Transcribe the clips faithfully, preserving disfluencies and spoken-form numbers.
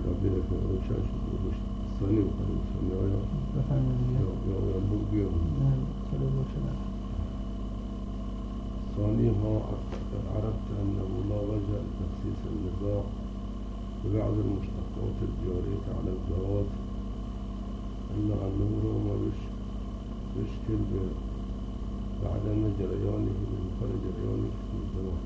قبلی نکنه روشن شد روشن ثانی بکنیم ثانی آیا بفرمایید یا یا اونم بود بیام نه چرا روشن ثانی ها عرفت أنه لا وجه لتخصيص النزاع ببعض المشتقات الجارية على الذوات إلا أنه رغم بشكل بعدم جريانه بمثل جريانه في الزمان.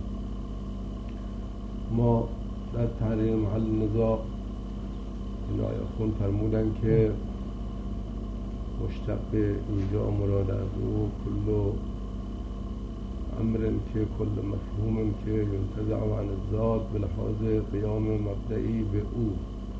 ما در تحریر محل نزاع این آیه خون فرمودن که مشتق اینجا مراد از او کل امر که کل مفهوم که ينتزع عن الذات به لحاظ قیام مبدئی به او،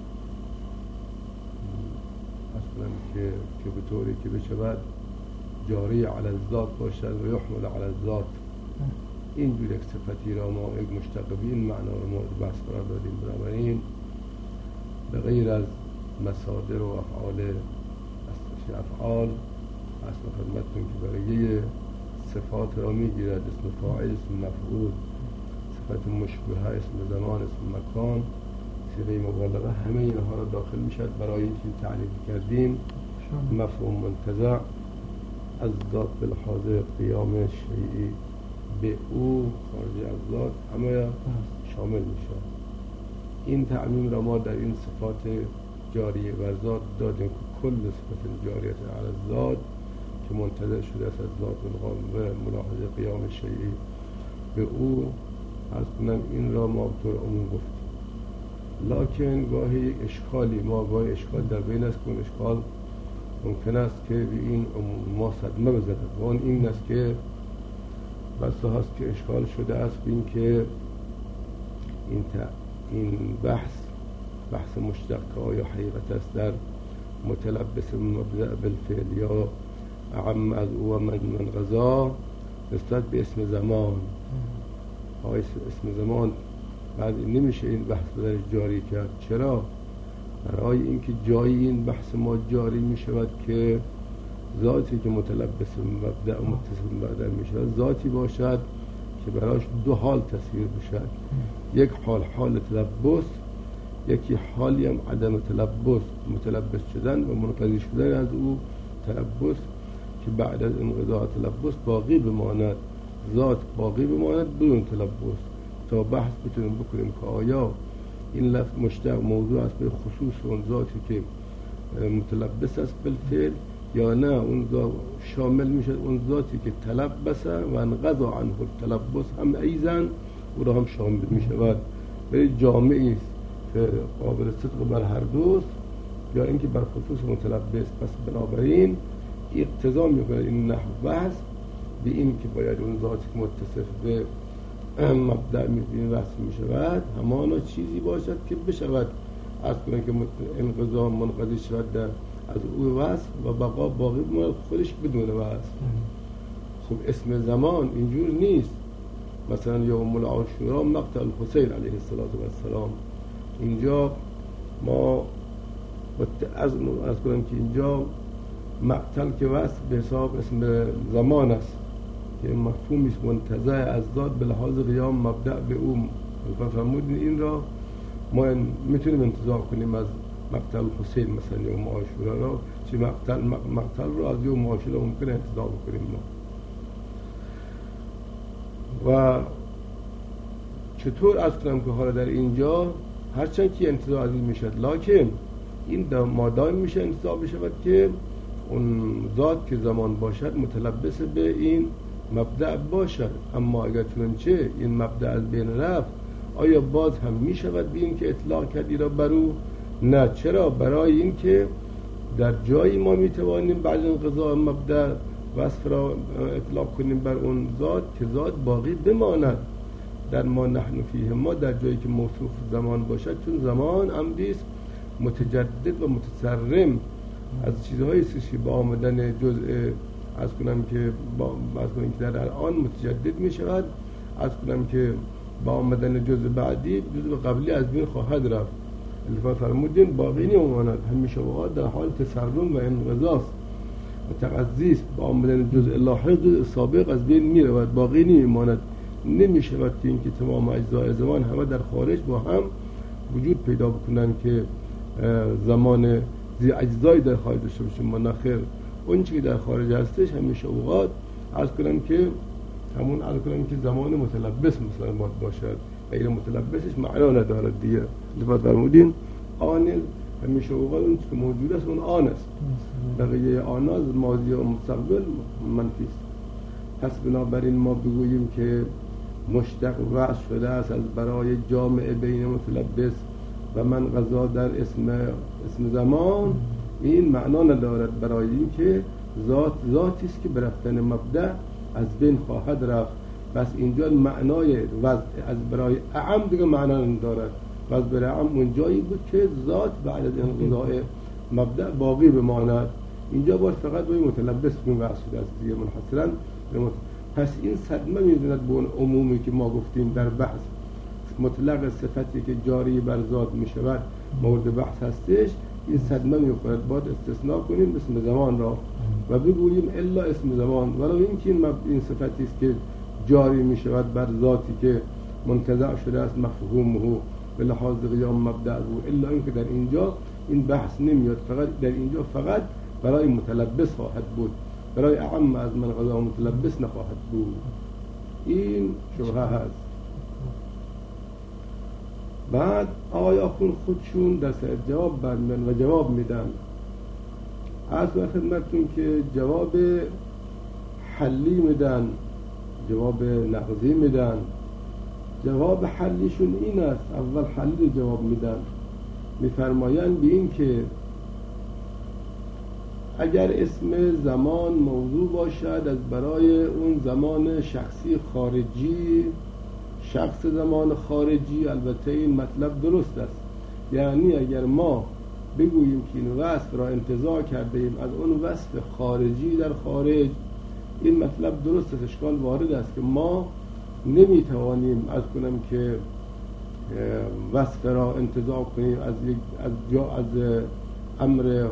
اصلا که که به طوری که بشود جاری علی الذات باشد و یحمل علی الذات. این جور یک صفتی را ما یک مشتق به این معنا را مورد بحث قرار دادیم. بنابراین به غیر از مصادر و افعال اصل افعال اصل خدمتتون که برای صفات را میگیرد، اسم فاعل، اسم مفعول، صفت مشبهه، اسم زمان، اسم مکان، صیغه مبالغه، همه اینها را داخل میشد. برای اینکه تعریف کردیم مفهوم منتزع از ذات به لحاظ قیام شیعی به او خارج از ذات همه شامل میشه. این تعمیم را ما در این صفات جاریه بر ذات دادیم که کل صفت جاریه علی الذات که منتزع شده است از ذات و ملاحظه قیام شیعی به او، عرض کنم این را ما به طور عموم گفتیم. لکن گاهی اشکالی ما گاهی اشکال در بین است که اون اشکال ممکن است که به این ما صدمه بزند و اون این است که بسا هست که اشکال شده است به این که این, این بحث بحث مشتق که آیا حقیقت است در متلبس مبدأ بالفعل یا اعم از او و من من غذا نسبت به اسم زمان. آیا اسم زمان بعد نمیشه این بحث در جاری کرد؟ چرا؟ برای اینکه جایی این بحث ما جاری می شود که ذاتی که متلبس مبدأ و متصل مبدأ می شود ذاتی باشد که برایش دو حال تصویر بشد. یک حال حال تلبس، یکی حالی هم عدم تلبس، متلبس شدن و منقضی شدن از او تلبس که بعد از انقضاء تلبس باقی بماند، ذات باقی بماند بدون تلبس، تا بحث بتونیم بکنیم که آیا این لفظ مشتق موضوع است به خصوص اون ذاتی که متلبس است بالفعل یا نه اون ذات شامل میشه اون ذاتی که تلبس و انقضا عنه التلبس هم ایزن او را هم شامل میشود. به جامعی است که قابل صدق بر هر دوست یا اینکه بر خصوص متلبس. پس بنابراین اقتضا میکنه این نحو بحث به این که باید اون ذاتی که متصف به مبدأ میبینی وصف میشود همانا چیزی باشد که بشود از کنه که انقضا منقضی شود در از او وصف و بقا باقی بماند خودش بدون وصف. خب اسم زمان اینجور نیست. مثلا یوم العاشورا مقتل حسین علیه السلام، اینجا ما از از کنم که اینجا مقتل که وصف به حساب اسم زمان است که مفهومی است منتزع از ذات به لحاظ قیام مبدأ به او. فرمودین این را ما میتونیم انتزاع کنیم از مقتل حسین مثلا یوم عاشورا را، چه مقتل مقتل را از یوم عاشورا ممکنه انتزاع بکنیم ما. و چطور از کنم که حالا در اینجا هرچند که انتزاع عزیز میشد لکن این مادام میشه انتزاع بشود که اون ذات که زمان باشد متلبس به این مبدأ باشد. اما اگر چنانچه این مبدأ از بین رفت آیا باز هم میشود به این که اطلاق کردی را بر او؟ نه. چرا؟ برای این که در جایی ما میتوانیم بعد انقضاء مبدأ وصف را اطلاق کنیم بر اون ذات که ذات باقی بماند. در ما نحن فیه ما در جایی که موصوف زمان باشد، چون زمان امری است متجدد و متسرم از چیزهایی است که با آمدن جزء از کنم که با از کنم که در الان متجدد می شود، از کنم که با آمدن جزء بعدی جزء قبلی از بین خواهد رفت. الفا فرمودین باقی نمیماند، همیشه واقعا در حال تسرم و انقضاست، متقضی است. با آمدن جزء لاحق جزء سابق از بین می رود، باقی نمیماند. نمی شود که این که تمام اجزای زمان همه در خارج با هم وجود پیدا بکنن که زمان زی اجزایی در خارج داشته باشیم. ما نخیر اون چیزی که در خارج هستش همیشه اوقات عرض کنم که همون عرض کنم که زمان متلبس مثلا باید باشد، غیر متلبسش معنا ندارد دیگه. لطفاً فرمودین آن همیشه اوقات اون چیزی که موجود است اون آن است، بقیه آنها از ماضی و مستقبل منفی است. پس بنابراین ما بگوییم که مشتق وضع شده است از برای جامع بین متلبس و من قضا در اسم اسم زمان، این معنا ندارد برای این که ذات ذاتی است که به رفتن مبدأ از بین خواهد رفت. بس اینجا معنای وضع از برای اعم دیگه معنا ندارد. وضع برای اعم اون جایی بود که ذات بعد از انقضاء مبدأ باقی بماند. اینجا باید فقط باید متلبس بین وضع شده است دیگه منحصرا. پس این صدمه می‌زند به اون عمومی که ما گفتیم در بحث مطلق صفتی که جاری بر ذات می‌شود مورد بحث هستش. این صدمه می‌خورد، باید استثناء کنیم اسم زمان را و بگوییم الا اسم زمان، ولو اینکه این, این صفتی است که جاری می‌شود بر ذاتی که منتزع شده است مفهومه به لحاظ قیام مبدأ او، الا اینکه در اینجا این بحث نمیاد، فقط در اینجا فقط برای متلبس خواهد بود، برای اعم از من قضا متلبس نخواهد بود. این شبهه هست. بعد آقایان خودشون در سر جواب بردن و جواب میدن. عرض به خدمتتون که جواب حلی میدن، جواب نقضی میدن. جواب حلیشون این است، اول حلی جواب میدن، میفرمایند به این که اگر اسم زمان موضوع باشد از برای اون زمان شخصی خارجی، شخص زمان خارجی، البته این مطلب درست است. یعنی اگر ما بگوییم که این وصف را انتزاع کرده ایم از اون وصف خارجی در خارج، این مطلب درست است، اشکال وارد است که ما نمیتوانیم از کنم که وصف را انتزاع کنیم از یک از جا از امر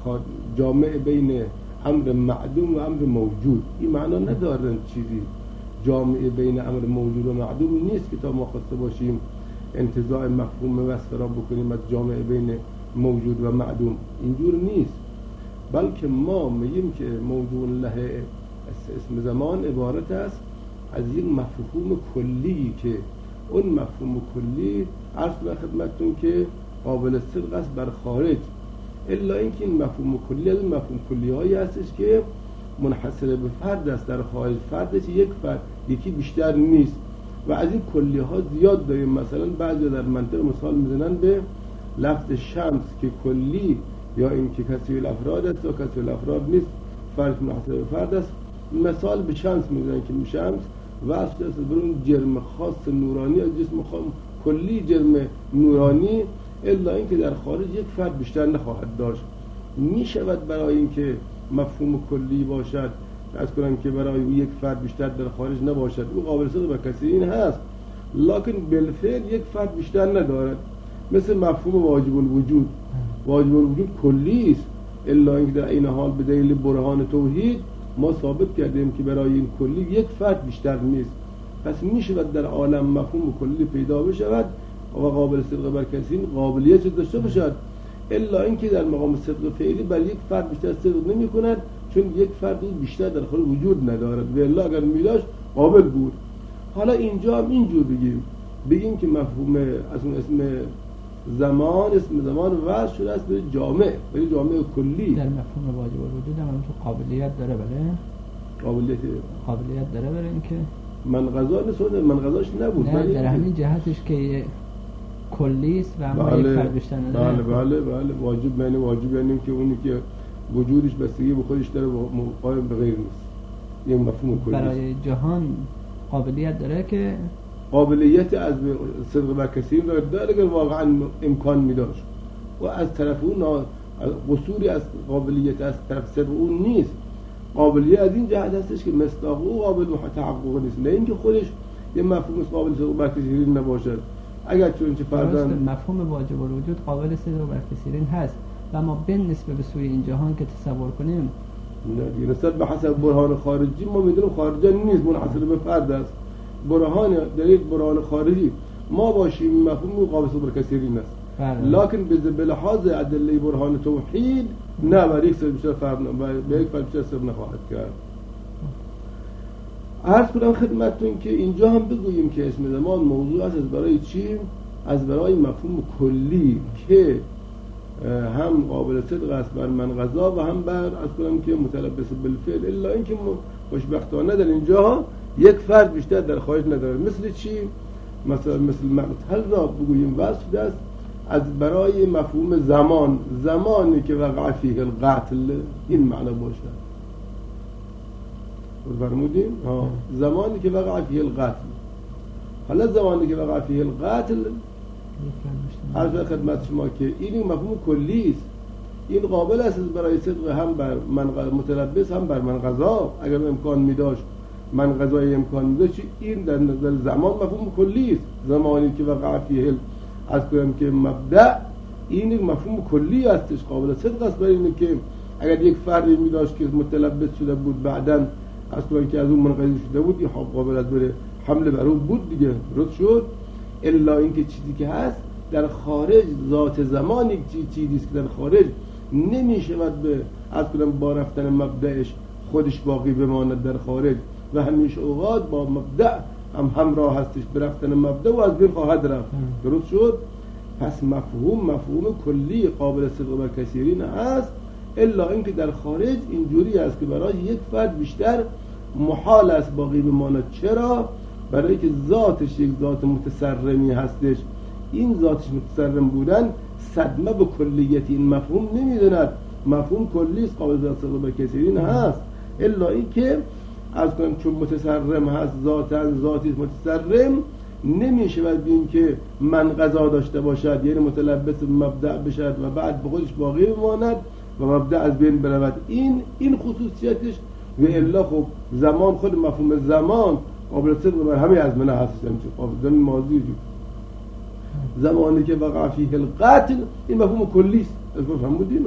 جامع بین امر معدوم و امر موجود. این معنا ندارن چیزی جامع بین امر موجود و معدوم نیست که تا ما خواسته باشیم انتزاع مفهوم وصف را بکنیم از جامع بین موجود و معدوم. اینجور نیست، بلکه ما میگیم که موضوع له اسم زمان عبارت است از یک مفهوم کلی که اون مفهوم کلی عرض به خدمتتون که قابل صدق است بر خارج، الا اینکه این مفهوم کلی از مفهوم کلی هایی هستش که منحصر به فرد است در خارج، فردش یک فرد، یکی بیشتر نیست و از این کلی ها زیاد داریم. مثلا بعضی در منطق مثال میزنن به لفظ شمس که کلی یا این که کثیر الافراد است یا کثیر الافراد نیست، فرد منحصر به فرد است. مثال به شمس میزنن که شمس وصف است بر اون جرم خاص نورانی از جسم خام کلی جرم نورانی، الا اینکه در خارج یک فرد بیشتر نخواهد داشت. میشود برای اینکه مفهوم کلی باشد از کنم که برای یک فرد بیشتر در خارج نباشد، او قابل صدق به کثیرین هست، لکن بالفعل یک فرد بیشتر ندارد. مثل مفهوم واجب الوجود، واجب الوجود کلی است، الا اینکه در این حال به دلیل برهان توحید ما ثابت کردیم که برای این کلی یک فرد بیشتر نیست. پس میشود در عالم مفهوم کلی پیدا بشود و قابل صدق بر کثیرین قابلیت داشته باشد، الا اینکه در مقام صدق فعلی بر یک فرد بیشتر صدق نمی کند، چون یک فرد بیشتر در خارج وجود ندارد و الا اگر میداشت قابل بود. حالا اینجا هم اینجور بگیم بگیم که مفهوم از اون اسم زمان اسم زمان وضع شده است به جامع، به جامع کلی. در مفهوم واجب الوجود هم تو قابلیت داره، بله قابلیت قابلیت داره برای اینکه من قضا نیست، من قضاش نبود، نه در همین جهتش که کلی است و اما بله، یک فرد بیشتر نداره. بله بله بله واجب یعنی واجب یعنی که اونی که وجودش بستگی به خودش داره قائم به غیر نیست. این مفهوم کلی برای جهان قابلیت داره که قابلیت از صدق بر کثیر داره اگر واقعا امکان میداشت، و از طرف اون قصوری از قابلیت از طرف صدق اون نیست. قابلیت از این جهت هستش که مصداق او قابل تحقق نیست، نه اینکه خودش یه مفهوم قابل صدق بر کثیر نباشد. اگر چون چه فرضاً مفهوم واجب الوجود قابل صدق بر کثیرین هست و ما به نسبت به سوی این جهان که تصور کنیم نه دیگه نسبت به حسب برهان خارجی ما میدونیم خارجی نیست، منحصر به فرد است. برهان دلیل برهان خارجی ما باشیم مفهوم قابل صدق بر کثیرین است، لکن به لحاظ ادله برهان توحید نه بر یک سر بیشتر فرق به یک فرق بیشتر سر نخواهد کرد. عرض کنم خدمتتون که اینجا هم بگوییم که اسم زمان موضوع است از برای چی؟ از برای مفهوم کلی که هم قابل صدق است بر من قضا و هم بر از کنم که متلبس بالفعل، الا اینکه خوشبختانه در اینجا یک فرد بیشتر در خارج نداره. مثل چی؟ مثلا مثل مقتل را بگوییم وصف است از برای مفهوم زمان، زمانی که وقع فیه القتل، این معنا باشد. فرمودیم؟ ها زمانی که وقع فیه القتل. حالا زمانی که وقع فیه القتل عرض خدمت شما که این مفهوم کلی است، این قابل است برای صدق هم بر من متلبس هم بر من قضا. اگر امکان می داشت من قضای امکان می داشت، این در نظر زمان مفهوم کلی است. زمانی که وقع فیه از کنم که مبدأ، این مفهوم کلی استش، قابل صدق است برای اینه که اگر یک فردی می داشت که متلبس شده بود بعداً از کنم که از اون منقضی شده بود، این قابل است بره حمله بر اون بود دیگه، درست شد. الا اینکه چیزی که هست در خارج ذات زمان یک چیزی است که در خارج نمی شود به از کنم با رفتن مبدأش خودش باقی بماند در خارج و همیشه اوقات با مبدأ هم همراه هستش، به رفتن مبدأ و از بین خواهد رفت، درست شد. پس مفهوم مفهوم کلی قابل صدق و کثیرین هست، الا اینکه در خارج اینجوری است که برای یک فرد بیشتر محال است باقی بماند. چرا؟ برای که ذاتش یک ذات متسرمی هستش. این ذاتش متسرم بودن صدمه به کلیت این مفهوم نمیداند. مفهوم کلی است، قابل صدق و کثیرین هست، الا اینکه از کنم چون متسرم هست، ذاتاً ذاتی متسرم، نمیشه باید بگیم که من قضا داشته باشد، یعنی متلبس مبدأ بشد و بعد به خودش باقی بماند و مبدأ از بین برود. این این خصوصیتش. و الا خب زمان، خود مفهوم زمان قابل صدق بر همه ازمنه هست، قابل زمان ماضی زمانی که وقع فیه القتل، این مفهوم کلی است. فهمیدین؟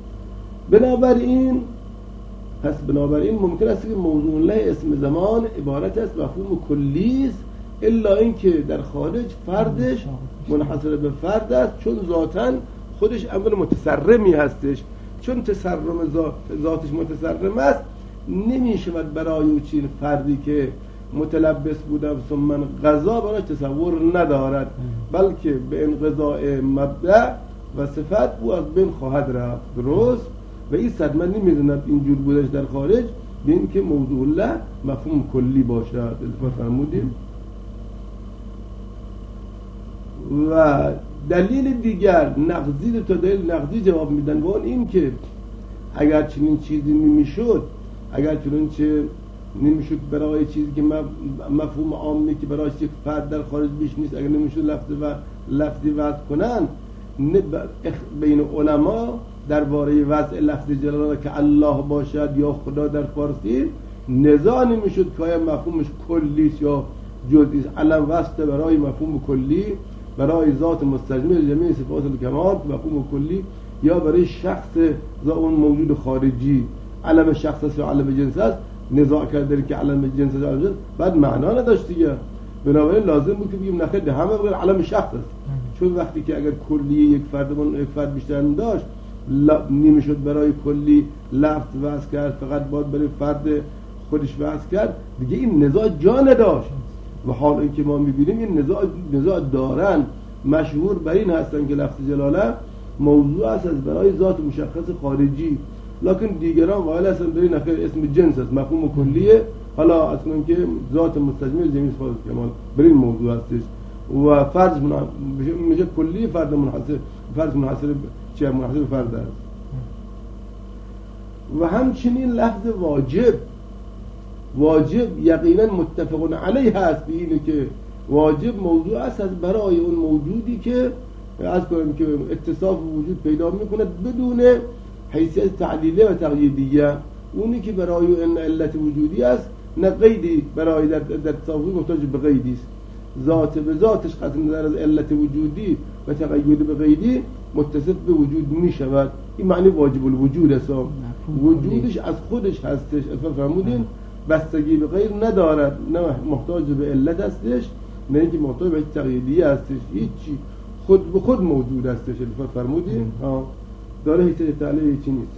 بنابراین پس بنابراین ممکن است که موضوع له اسم زمان عبارت است مفهوم کلی است، الا اینکه در خارج فردش منحصر به فرد است، چون ذاتاً خودش امر متسرمی هستش. چون تسرم ذات ذاتش متسرم است، نمیشود برای اون چین فردی که متلبس بوده ثم من قضا براش تصور ندارد، بلکه به انقضاء مبدأ و صفت او از بین خواهد رفت، درست. و این صدمه نمیدوند اینجور بودش در خارج به این که موضوع له مفهوم کلی باشد. فرمودیم. و دلیل دیگر نقضی تا دلیل نقضی جواب میدن و اون این که اگر چنین چیزی نمیشد، اگر چنین چه نمیشد برای چیزی که مفهوم عامی که برای یک فرد در خارج بیش نیست، اگر نمیشد لفظی و لفظی وضع کنن، بین علما درباره وضع لفظ جلاله که الله باشد یا خدا در فارسی نزاع نمیشد که آیا مفهومش کلی است یا جزئی است. علم واسطه برای مفهوم کلی، برای ذات مستجمع جمیع صفات الکمال مفهوم کلی، یا برای شخص ذات اون موجود خارجی علم شخص است یا علم جنس است، نزاع کرده که علم جنس است یا علم جنس بعد معنا نداشت دیگه. بنابراین لازم بود که بگیم نخیر همه بگیر علم شخص است، چون وقتی که اگر کلی یک فرد من یک فرد بیشتر داشت نمیشد برای کلی لفظ وضع کرد، فقط باید برای فرد خودش وضع کرد دیگه. این نزاع جا نداشت. و حال اینکه ما میبینیم این نزاع نزاع دارن، مشهور بر این هستن که لفظ جلاله موضوع است از برای ذات مشخص خارجی، لکن دیگران قائل هستن بر این نخیر اسم جنس است، مفهوم کلیه، حالا اصلا که ذات مستجمع جمیع صفات کمال بر این موضوع هستش. و فرد میشه کلی، فرد منحصر فرد منحصر چه منحصر به فرد است. و همچنین لفظ واجب، واجب یقینا متفقون علیه هست، به اینه که واجب موضوع است از برای اون موجودی که از کنیم که اتصاف وجود پیدا میکنه بدون حیثیت تعلیلیه و تقییدیه. اونی که برای این علت وجودی است، نه قیدی برای در در تصاویر محتاج به قیدی است، ذات به ذاتش قطع نظر از علت وجودی و تقیید به قیدی متصف به وجود می شود. این معنی واجب الوجود است، وجودش از خودش هستش. فرمودین بستگی به غیر ندارد، نه محتاج به علت هستش، نه اینکه محتاج به تقییدی هستش. هیچی خود به خود موجود هستش. الفت فرمودیم ها داره هیچ تعلیه هیچی نیست.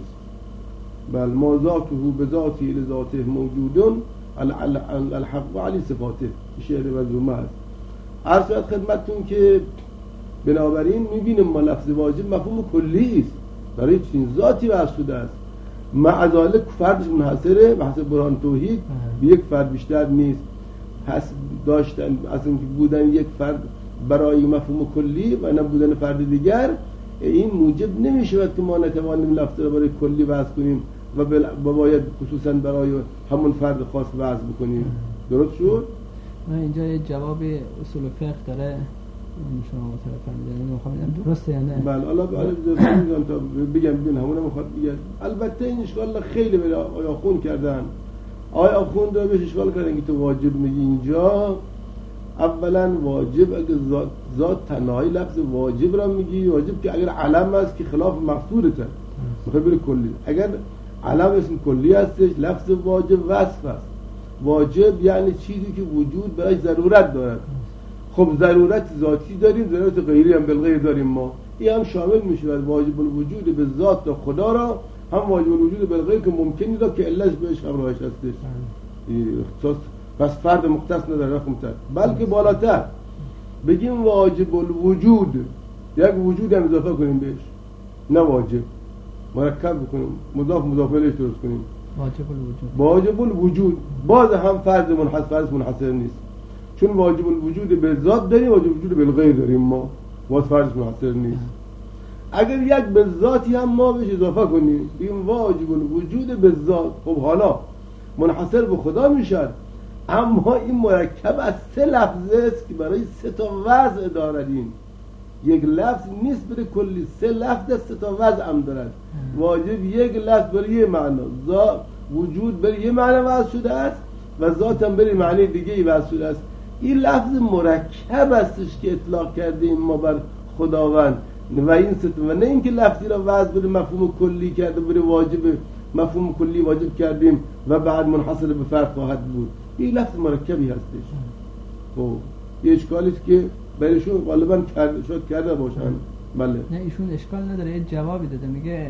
بل ما ذاته به ذاتی لذاته موجودون الحق و علی صفاته. شعر منظومه هست. عرض شد خدمتتون که بنابراین میبینیم ما لفظ واجب مفهوم کلی است، برای چنین ذاتی وضع شده است. مع ذلک فردش منحصره به حسب برهان توحید به یک فرد بیشتر نیست. پس داشتن از اینکه بودن یک فرد برای مفهوم کلی و نه بودن فرد دیگر، این موجب نمیشود که ما نتوانیم لفظ را برای کلی وضع کنیم و باید خصوصا برای همون فرد خاص وضع بکنیم. درست شد؟ من اینجا یه جواب اصول فقه داره شما مطلب فرمودید، میخوام ببینم درسته یا نه. بله حالا تا بگم ببین همون میخواد بگه. البته این اشکال خیلی به آیا خون کردن. آیا خون داره بهش اشکال کردن که تو واجب میگی اینجا. اولا واجب اگه ذات, ذات تنهایی لفظ واجب را میگی، واجب که اگر علم است که خلاف مقصودته میخوای بری کلی. اگر علم اسم کلی هستش، لفظ واجب وصف است. واجب یعنی چیزی که وجود برای ضرورت دارد. خب ضرورت ذاتی داریم، ضرورت غیری هم بالغیر داریم. ما این هم شامل میشه واجب الوجود به ذات خدا را، هم واجب الوجود بالغیر که ممکنی را که علت بهش همراهش هستش. اختصاص بس فرد مختص نداره رقمتر، بلکه بالاتر بگیم واجب الوجود، یک وجود هم اضافه کنیم بهش، نه واجب مرکب بکنیم، مضاف مضاف الیه درست کنیم. واجب الوجود واجب الوجود باز هم فرد منحصر فرد منحصر نیست، چون واجب الوجود به ذات داریم، واجب الوجود بالغیر داریم. ما باز فرد منحصر نیست. اگر یک به ذاتی هم ما بهش اضافه کنیم بگیم واجب الوجود به ذات، خب حالا منحصر به خدا میشد، اما این مرکب از سه لفظه است که برای سه تا وضع داریم. یک لفظ نیست برای کلی، سه لفظ است، سه تا وضع هم دارد. واجب یک لفظ برای یه معنا، ذات وجود برای یه معنا وضع شده است و ذات هم برای معنی دیگه ای وضع شده است. این لفظ مرکب استش که اطلاق کردیم ما بر خداوند و این ست و نه اینکه لفظی را وضع برای مفهوم کلی کرده، برای واجب مفهوم کلی واجب کردیم و بعد منحصر به فرد خواهد بود. این لفظ مرکبی هستش. خب یه اشکالی است که برایشون غالبا کرده شد کرده باشن. بله نه ایشون اشکال نداره، یه جوابی داده، میگه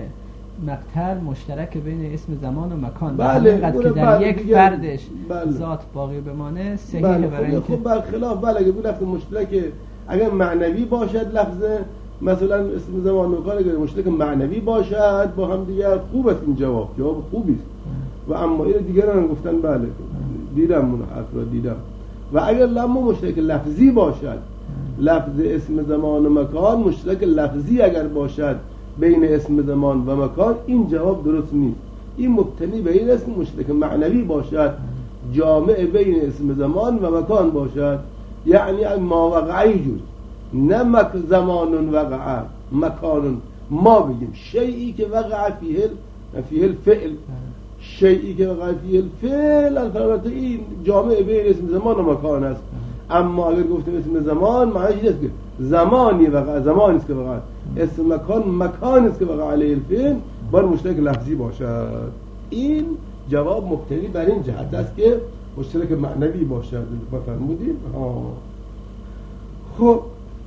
مقتل مشترک بین اسم زمان و مکان. بله قد که در یک دیگه فردش بله. ذات باقی بمانه صحیحه. بله. برای خب اینکه خب برخلاف بله اگه لفظ مشترک اگر معنوی باشد، لفظ مثلا اسم زمان و مکان اگر مشترک معنوی باشد با هم دیگر خوب است. این جواب جواب خوبی است و اما این دیگران گفتن بله دیدم اون حرف را دیدم. و اگر لما مشترک لفظی باشد، لفظ اسم زمان و مکان مشترک لفظی اگر باشد بین اسم زمان و مکان، این جواب درست نیست. این مبتنی به این اسم مشترک معنوی باشد، جامع بین اسم زمان و مکان باشد، یعنی ما وقعی جز نه مک زمان وقع مکان، ما بگیم شیئی که وقع فیه فیه الفعل، شیئی که وقع فیه الفعل، البته این جامع بین اسم زمان و مکان است. اما اگر گفتیم اسم زمان معنیش اینه که زمانی وقع زمانی است که وقع، اسم مکان مکانی است که وقع علیه الفعل، باید مشترک لفظی باشد. این جواب مبتنی بر این جهت است که مشترک معنوی باشد. بفرمودید. خب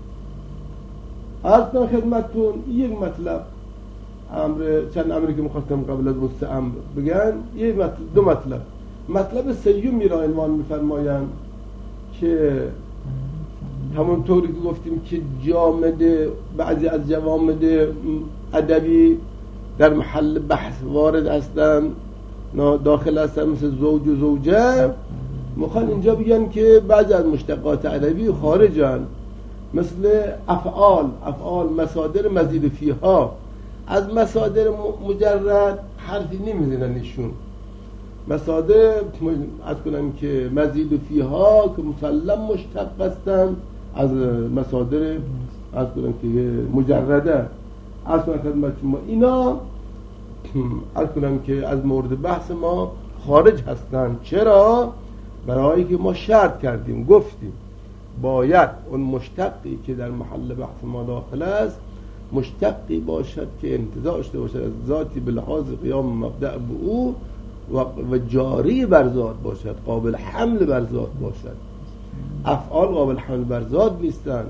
عرض کنم خدمتتون یک مطلب، امر چند امری که مخواستم قبل از مستعمر بگن، یک مطلب دو مطلب. مطلب سیومی را عنوان می‌فرمایند که همونطوری که گفتیم که جامد بعضی از جوامد ادبی در محل بحث وارد هستند، داخل هستند، مثل زوج و زوجه، میخوان اینجا بگن که بعضی از مشتقات ادبی خارجن، مثل افعال افعال مصادر مزید فیها، از مصادر مجرد حرفی نمیزنن ایشون. مصادر از کنم که مزید فیها که مسلم مشتق هستن از مصادر از کنم که مجرده، از کنم خدمت ما اینا از کنم که از مورد بحث ما خارج هستن. چرا؟ برای که ما شرط کردیم، گفتیم باید اون مشتقی که در محل بحث ما داخل است مشتقی باشد که انتزاع داشته باشد از ذاتی به لحاظ قیام مبدأ به او و جاری بر ذات باشد، قابل حمل بر ذات باشد. افعال قابل حمل بر ذات نیستند،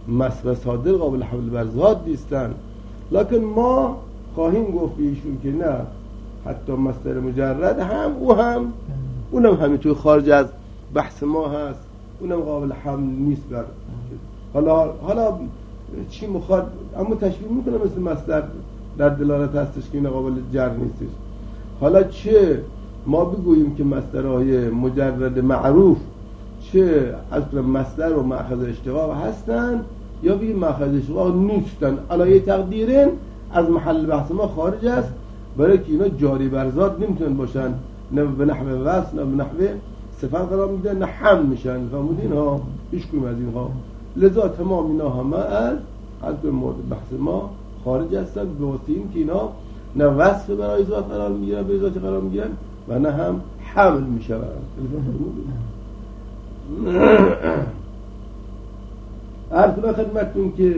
مصدر قابل حمل بر ذات نیستن. لکن ما خواهیم گفت ایشون که نه، حتی مصدر مجرد هم او هم اونم همینطور خارج از بحث ما هست، اونم قابل حمل نیست بر. حالا حالا چی میخواد، اما تشبیه میکنه مثل مصدر در دلالت هستش که این قابل جر نیستش. حالا چه ما بگوییم که مصدرهای مجرد معروف چه اصلا مصدر و مأخذ اشتقاق هستن یا بگیم مأخذ اشتقاق نیستن، علایه تقدیرین از محل بحث ما خارج است، برای که اینا جاری بر ذات نمیتونن باشن، نه به نحو وصل نه به نحو صفت قرار میدن، نه حمل میشن. فهمودین ها؟ هیچ کدوم از اینها. لذا تمام اینا همه از از مورد بحث ما خارج هستن، به واسطه این که اینا نه وصف برای ذات قرار میگیرن، به ذات قرار میگیرن و نه هم حمل میشن. عرض به خدمتتون که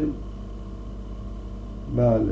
بله،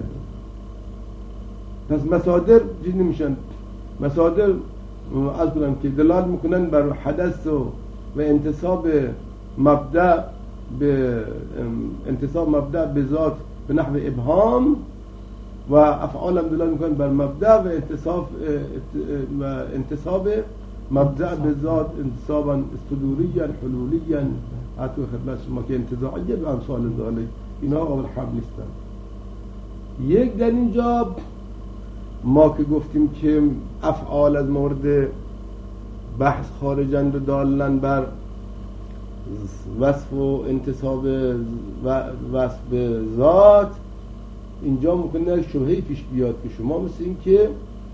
پس مصادر چیز نمیشن. مصادر از کنم که دلالت میکنن بر حدث و, و انتصاب مبدأ به انتصاب مبدأ به ذات به نحو ابهام، و افعال هم دلالت میکنن بر مبدأ و انتصاب و انتصاب مبدأ به ذات انتصابا صدوریا حلولیا. حتی خدمت شما که انتزاعیه به امثال ذالک اینا قابل حمل نیستن. یک در اینجا ما که گفتیم که افعال از مورد بحث خارجند و دالن بر وصف و انتصاب و وصف به ذات، اینجا ممکنه شبهه پیش بیاد که شما مثل این که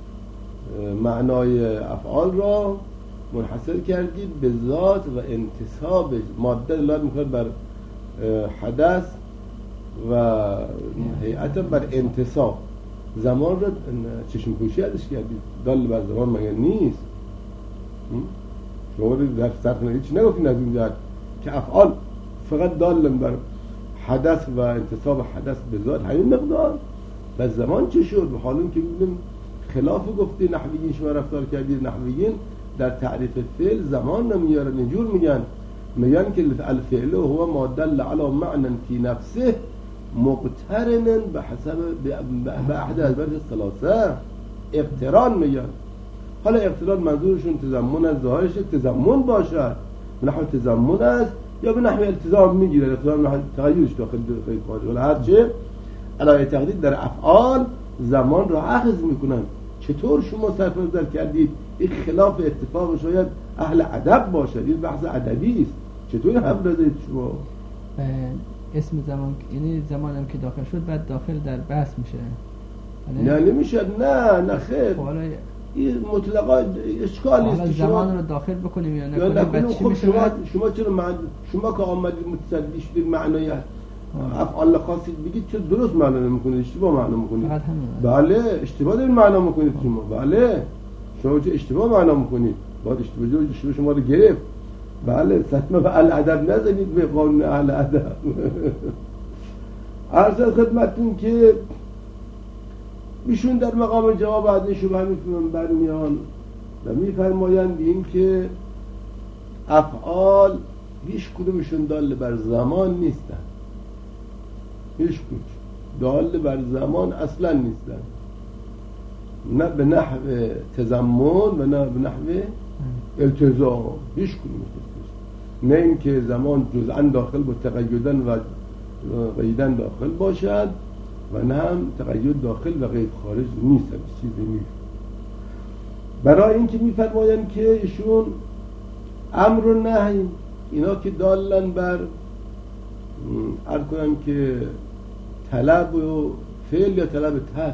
معنای افعال را منحصر کردید به ذات و انتصاب ماده دلالت میکنه بر حدث و هیئت بر انتصاب. زمان را چشم پوشی ازش کردید، دال بر زمان مگه نیست؟ شما در صرف نگید چی نگفتید از این جهت که افعال فقط دالن بر حدث و انتصاب حدث به ذات همین مقدار، و زمان چه شد؟ و حالا که ببینیم خلاف گفته نحویین شما رفتار کردید. نحویین در تعریف فعل زمان نمیارن، اینجور میگن میگن که الفعل هو ما دل علی معنی فی نفسه مقترن به حسب به احد البرد الثلاثه. اقتران میگن. حالا اقتران منظورشون تضمن از ظاهرش تضمن باشد، به نحو تضمن است یا به نحو التزام میگیره، التزام نحو تغییرش داخل خیلی خارج. ولی هرچه علایه تقدیر در افعال زمان را اخذ میکنن. چطور شما صرف نظر کردید این خلاف اتفاق شاید اهل ادب باشد، این بحث ادبی است، چطور هم دادید شما؟ اسم زمان یعنی زمانم که داخل شد بعد داخل در بحث میشه؟ نه نمیشه، نه نه خیر، این مطلقا اشکالی است. حالا زمان رو داخل بکنیم یا نکنیم بعد چی میشه؟ شما شما چرا مع... شما که آمدید متصدی شدید معنای افعال خاصی بگید چه درست معنا نمیکنید، اشتباه معنا میکنید. بله اشتباه دارید معنا میکنید شما. بله شما چه اشتباه معنا میکنید، باید اشتباه جو شما رو گرفت. بله ستمه به اهل ادب نزنید به قانون اهل ادب. عرض خدمتتون که ایشون در مقام جواب از این شبهه میفرمایند برمیان و میفرمایند این که افعال هیچ کدومشون دال بر زمان نیستن، هیچ کدوم دال بر زمان اصلا نیستن، نه به نحو تضمن و نه به نحو التزام، هیچ کدوم نیست. نه این که زمان جزءا داخل با تقیدن و قیدن داخل باشد و نه هم تقید داخل و غیر خارج نیست، چیزی نیست. برای اینکه میفرمایند که ایشون امر و نهی اینا که دالن بر عرض کنم که طلب و فعل یا طلب ترک،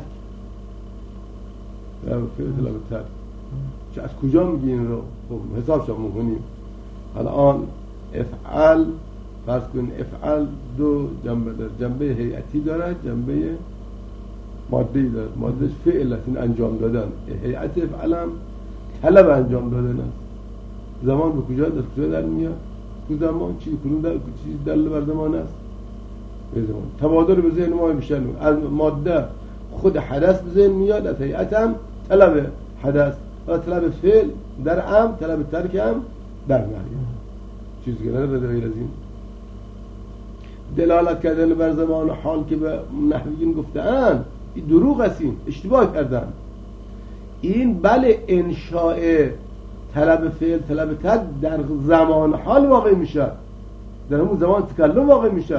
طلب فعل طلب ترک، چه از کجا میگی این رو؟ خب حساب شما میکنیم. الان افعل فرض کن افعل دو جنبه دارد، جنبه هیئتی دارد، جنبه ماده‌ای دارد. مادهش فعل است، این انجام دادن. هیئت افعل هم طلب انجام دادن است. زمان به کجا در کجا در میاد؟ تو زمان چی کنون در چی دل بر زمان است؟ به زمان تبادر به ذهن ما بیشتر از ماده خود حدث به ذهن میاد، از هیئت هم طلب حدث و طلب فعل در ام، طلب ترک هم در نهی. چیز که نداره غیر از این. دلالت کردن بر زمان حال که به نحویین گفتن این دروغ است، این اشتباه کردن. این بله انشاء طلب فعل طلب تک در زمان حال واقع میشه، در همون زمان تکلم واقع میشه.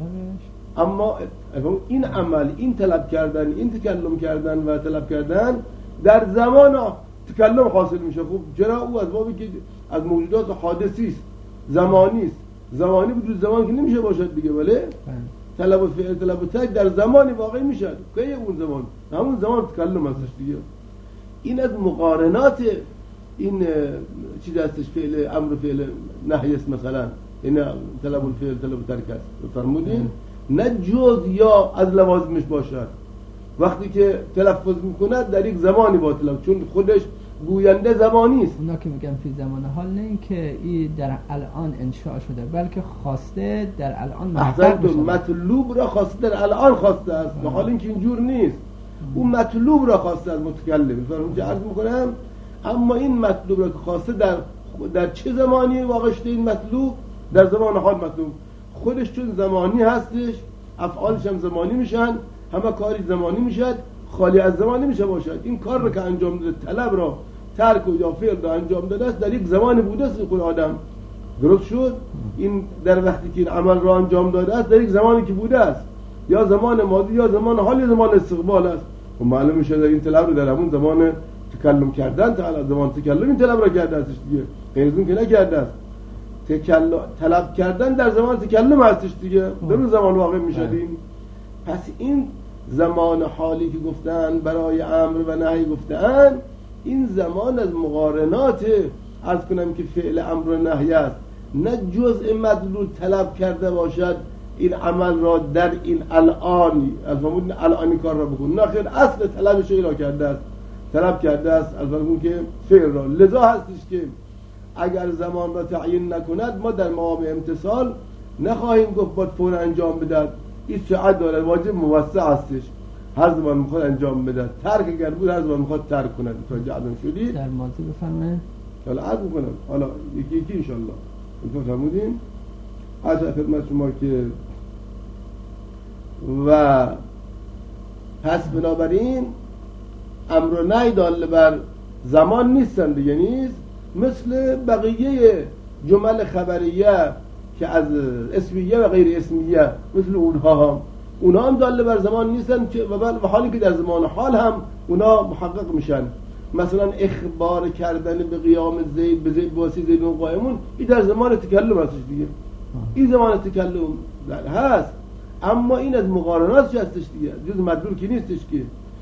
اما این عمل، این طلب کردن، این تکلم کردن و طلب کردن در زمان تکلم حاصل میشه. خب چرا؟ او از بابی که از موجودات حادثی است، زمانی است. زمانی بدون زمان که نمیشه باشد دیگه. بله طلب و فعل طلب و تک در زمانی واقع میشه. که اون زمان همون زمان تکلم هستش دیگه. این از مقارنات این چیز هستش، فعل امر فعل نهی است مثلا، این طلب الفعل طلب ترک است فرمودین، نه جز یا از لوازمش باشد. وقتی که تلفظ میکنه در یک زمانی با تلفظ، چون خودش گوینده زمانی است. اونا که میگن فی زمان حال، نه این که این در الان انشاء شده، بلکه خواسته در الان محقق بشه. مطلوب را خواسته در الان خواسته است، در حال اینکه اینجور نیست. اون مطلوب را خواسته از متکلم، فرمود عرض میکنم. اما این مطلوب را که خواسته در در چه زمانی واقع شده؟ این مطلوب در زمان حال مطلوب خودش، چون زمانی هستش، افعالش هم زمانی میشن، همه کاری زمانی میشد، خالی از زمان نمیشه باشد. این کار رو که انجام داده، طلب را ترک و یا فعل را انجام داده است، در یک زمان بوده است خود آدم. درست شد؟ این در وقتی که این عمل را انجام داده است در یک زمانی که بوده است، یا زمان ماضی یا زمان حال یا زمان استقبال است. و معلوم میشه در این طلب رو در همون زمان تکلم کردن، تا زمان تکلم این طلب را کرده استش دیگه، غیر از اون که نکرده است. تکلم طلب کردن در زمان تکلم هستش دیگه، در اون زمان واقع میشدیم. پس این زمان حالی که گفتن برای امر و نهی گفتن، این زمان از مقارنات عرض کنم که فعل امر و نهی است، نه جزء مدلول طلب کرده باشد این عمل را در این الان، از فرمودن الانی کار را بکن، نه خیر، اصل طلبش را کرده است، طلب کرده است از فرمون که فعل را. لذا هستش که اگر زمان را تعیین نکند، ما در مقام امتصال نخواهیم گفت باید فور انجام بدهد. این سعت داره، واجب موسع هستش، هر زمان میخواد انجام بده. ترک اگر بود هر زمان میخواد ترک کنه. متوجه عدم شدید؟ در ماضی بفرمایید. حالا عرض میکنم، حالا یکی یکی انشالله انتون فرمودین. از خدمت شما که و پس بنابراین امر و نهی دال بر زمان نیستن دیگه، نیست مثل بقیه جمل خبریه که از اسمیه و غیر اسمیه، مثل اونها هم اونها هم داله بر زمان نیستن و حالی که در زمان حال هم اونا محقق میشن. مثلا اخبار کردن به قیام زید به زید باسی زیدون قائمون، این در زمان تکلم هستش دیگه، این زمان تکلم هست. اما این از مقارنات هستش دیگه، جز مدلول که نیستش که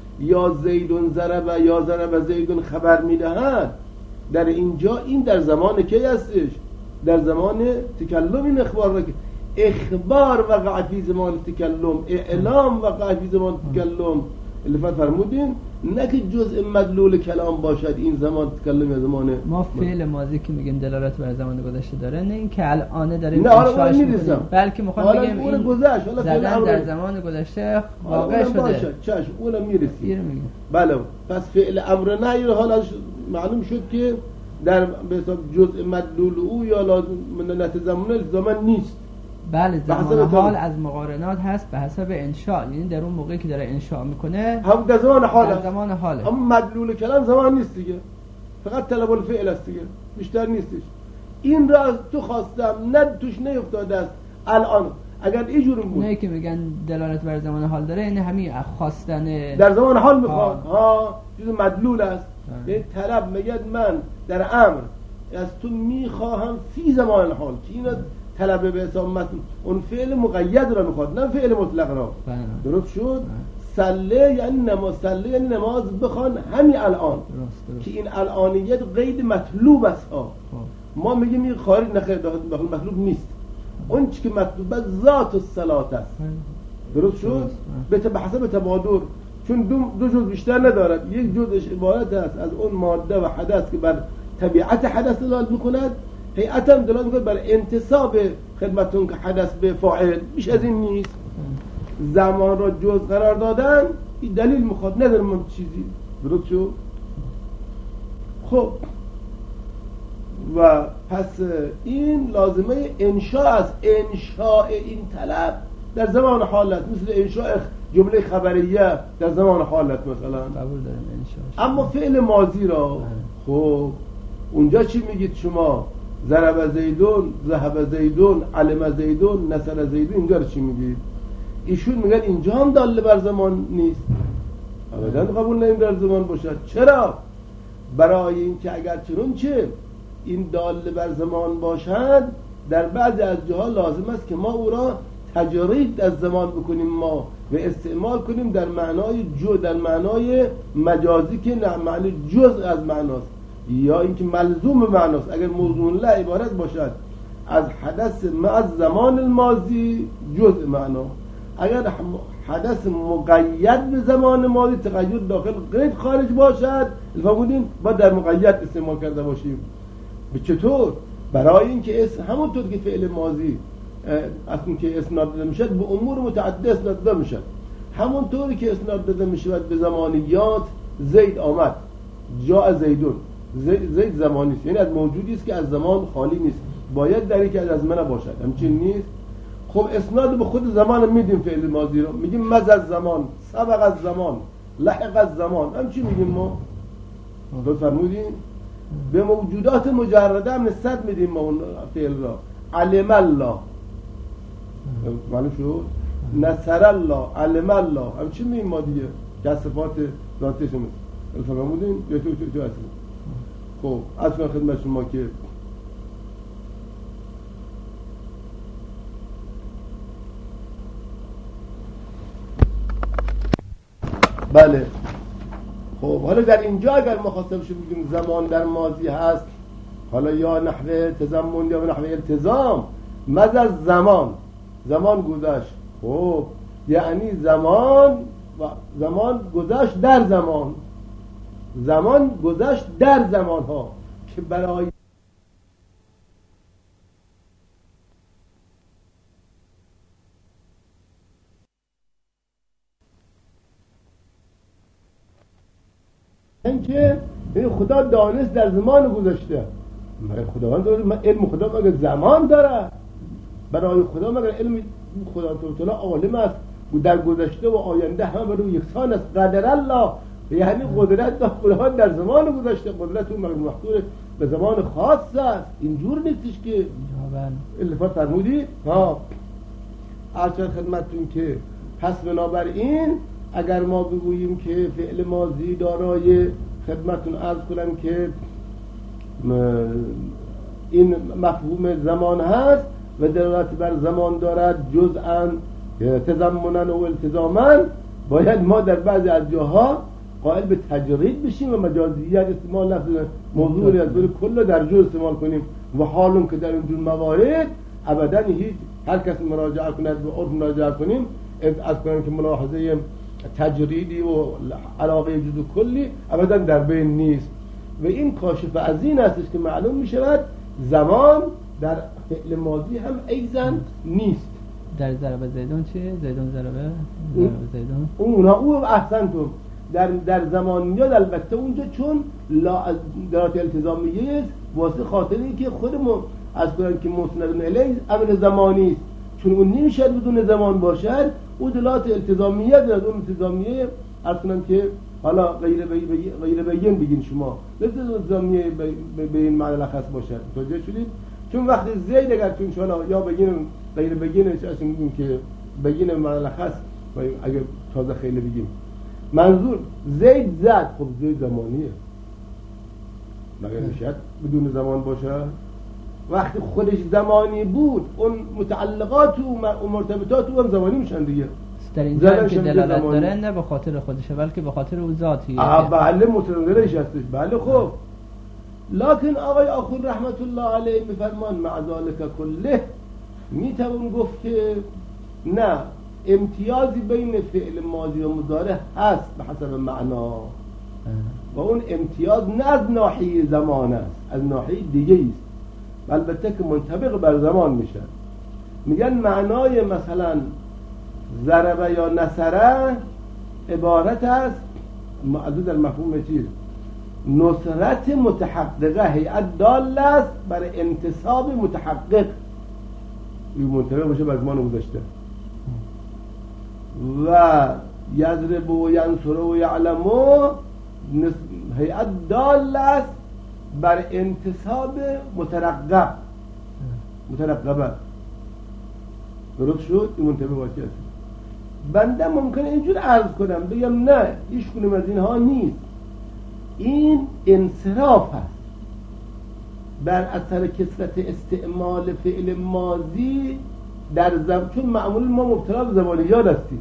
یا زیدون ضرب یا ضرب زیدون خبر میدهند. در اینجا این در زمان کی هستش؟ در زمان تکلم. این اخبار را که اخبار وقع فی زمان تکلم، اعلام وقع فی زمان تکلم، الفت فرمودین، نه که جزء مدلول کلام باشد این زمان تکلم یا زمان. ما فعل ماضی که میگیم دلالت بر زمان گذشته داره، نه این که الان داره نه حالا می‌رسم، بلکه میخوام بگم این گذشت، حالا فعل امر در زمان گذشته واقع شده باشد. چشم اونم میرسیم. بله. پس فعل امر نهی رو حالا معلوم شد که در به حساب جزء مدلول او یا لازم منت زمان زمان نیست. بله، زمان حال از مقارنات هست به حسب انشاء، یعنی در اون موقعی که داره انشاء میکنه هم در زمان حال در زمان حاله. اما مدلول کلام زمان نیست دیگه، فقط طلب الفعل است دیگه، بیشتر نیستش. این را از تو خواستم، نه توش نیفتاده است الان. اگر اینجور بود نه که میگن دلالت بر زمان حال داره، یعنی همین خواستن در زمان حال میخواد، ها چیز مدلول است. یعنی طلب میگه من در امر از تو میخواهم فی زمان حال، که این طلب به حساب متن اون فعل مقید را میخواد، نه فعل مطلق را. درست شد؟ صله یعنی نماز، صله یعنی نماز بخوان همین الان، که این الانیت قید مطلوب است ها. ما میگیم این خارج نخیر داخل مطلوب نیست، اون چی که مطلوب است ذات الصلات است. درست شد؟ به حسب تبادر، چون دو, دو جز بیشتر ندارد، یک جزش عبارت است از اون ماده و حدث که بر طبیعت حدث دلالت میکند، هیئت هم دلالت میکند بر انتصاب خدمتون که حدث به فاعل، بیش از این نیست. زمان را جز قرار دادن این دلیل میخواد، نداره من چیزی. درست شد؟ خب و پس این لازمه انشاء است. انشاء این طلب در زمان حالت مثل انشاء جمله خبریه در زمان حالت مثلا قبول داریم انشاء. اما فعل ماضی را خب اونجا چی میگید شما؟ ضرب زیدون، ذهب زیدون، علم زیدون، نصر زیدون، اینجا رو چی میگید؟ ایشون میگن اینجا هم داله بر زمان نیست، ابدا قبول نمیم در زمان باشد. چرا؟ برای اینکه اگر چنون چه این داله بر زمان باشد در بعضی از جاها لازم است که ما او را تجرید از زمان بکنیم ما و استعمال کنیم در معنای جو، در معنای مجازی که نه معنی جز از معناست، یا اینکه ملزوم معناست. اگر موضوع له عبارت باشد از حدث مع زمان الماضی جزء معنا، اگر حدث مقید به زمان ماضی تغییر داخل قید خارج باشد الفامودین باید در مقید استعمال کرده باشیم. به چطور؟ برای اینکه اسم همونطور که فعل ماضی اصلا که اسناد داده میشد به امور متعدد اسناد داده میشد، همونطوری که اسناد داده میشد به زمانیات زید آمد جا زیدون، زید زمانی است، یعنی از موجودی است که از زمان خالی نیست، باید در یک از من باشد، همچین نیست. خب اسناد به خود زمان میدیم فعل ماضی رو، میگیم مز از زمان، سبق از زمان، لحق از زمان، همچین میگیم ما. فرمودین به موجودات مجرده هم نسبت میدیم ما اون فعل را. علم الله معلوم شد، نصر الله، علم الله، همچین میگیم ما دیگه که صفات ذاتیش هست. فرمودین یا تو تو تو اصلا. خب اصلا خدمت شما که بله. خب حالا در اینجا اگر مخاطب شو بگیم زمان در ماضی هست، حالا یا نحوه تضمن یا نحوه التزام، مز از زمان، زمان گذشت، خب یعنی زمان و زمان گذشت در زمان، زمان گذشت در زمان ها که برای اینکه خدا دانست در زمان گذشته. خداوند علم خدا مگر زمان داره؟ برای خدا مگر علم خدا تعالی عالم است و در گذشته و آینده همه بر او یکسان است. قدر الله یعنی قدرت خداوند در زمان گذشته، قدرت او مگر محصور به زمان خاص است، اینجور نیستش که الفات فرمودی. ها عرض خدمتتون که پس بنابراین اگر ما بگوییم که فعل ماضی دارای خدمتتون عرض کنم که این مفهوم زمان هست و دلالت بر زمان دارد جزءاً تضمناً و التزاماً، باید ما در بعضی از جاها قائل به تجرید بشیم و مجازیت استعمال لفظ موضوع از بر کل در جزء استعمال کنیم و حالون که در اینجور موارد ابداً هیچ هر کس مراجعه کند به عرف مراجعه کنیم از کنیم که ملاحظه تجریدی و علاقه جزء کلی ابداً در بین نیست. و این کاشف از این است که معلوم می شود زمان در فعل ماضی هم ایزن نیست. در ضرب زیدون چیه؟ زیدون ضربه؟ زیدون؟ اون او احسنتون در در زمانیات البته اونجا چون دارات التزامیه است واسه خاطری که خودمون از کنن که مسند الیه امر زمانی است، چون اون نمیشد بدون زمان باشد او دلالت التزامیه دارد. اون التزامیه از کنن که حالا غیر غیر بیان بگین شما لذت التزامیه به این معنی لخص باشد. توجه شدید؟ چون وقتی زید اگر چون شما یا بگین غیر بیان اصلا میگیم که بگین معنی لخص اگر تازه خیلی بگیم منظور زید زد، خب زید زمانیه مگر میشد بدون زمان باشه؟ وقتی خودش زمانی بود اون متعلقات و مرتبطات او هم زمانی میشن دیگه. در اینجا که دلالت داره نه به خاطر خودشه بلکه به خاطر او ذاتیه. بله متنظرش هستش. بله خب لکن آقای آخون رحمت الله علیه میفرمان مع ذلک کله میتوان گفت که نه امتیازی بین فعل ماضی و مضارع هست به حسب معنا و اون امتیاز نه از ناحیه زمان است، از ناحیه دیگه است، البته که منطبق بر زمان میشه. میگن معنای مثلا ضربه یا نصره عبارت است معدود در مفهوم چیز نصرت متحققه هیئت دال است بر انتصاب متحقق، این منطبق باشه بر زمان گذشته. و یضرب و ینصر و یعلم هیئت دال است بر انتصاب مترقب مترقبه. درست شد؟ این منطبق واقعی است. بنده ممکنه اینجور عرض کنم بگم نه هیچ کنیم از اینها نیست، این انصراف است بر اثر کثرت استعمال فعل ماضی در زمان، چون معمول ما مبتلا به زمانیات هستیم،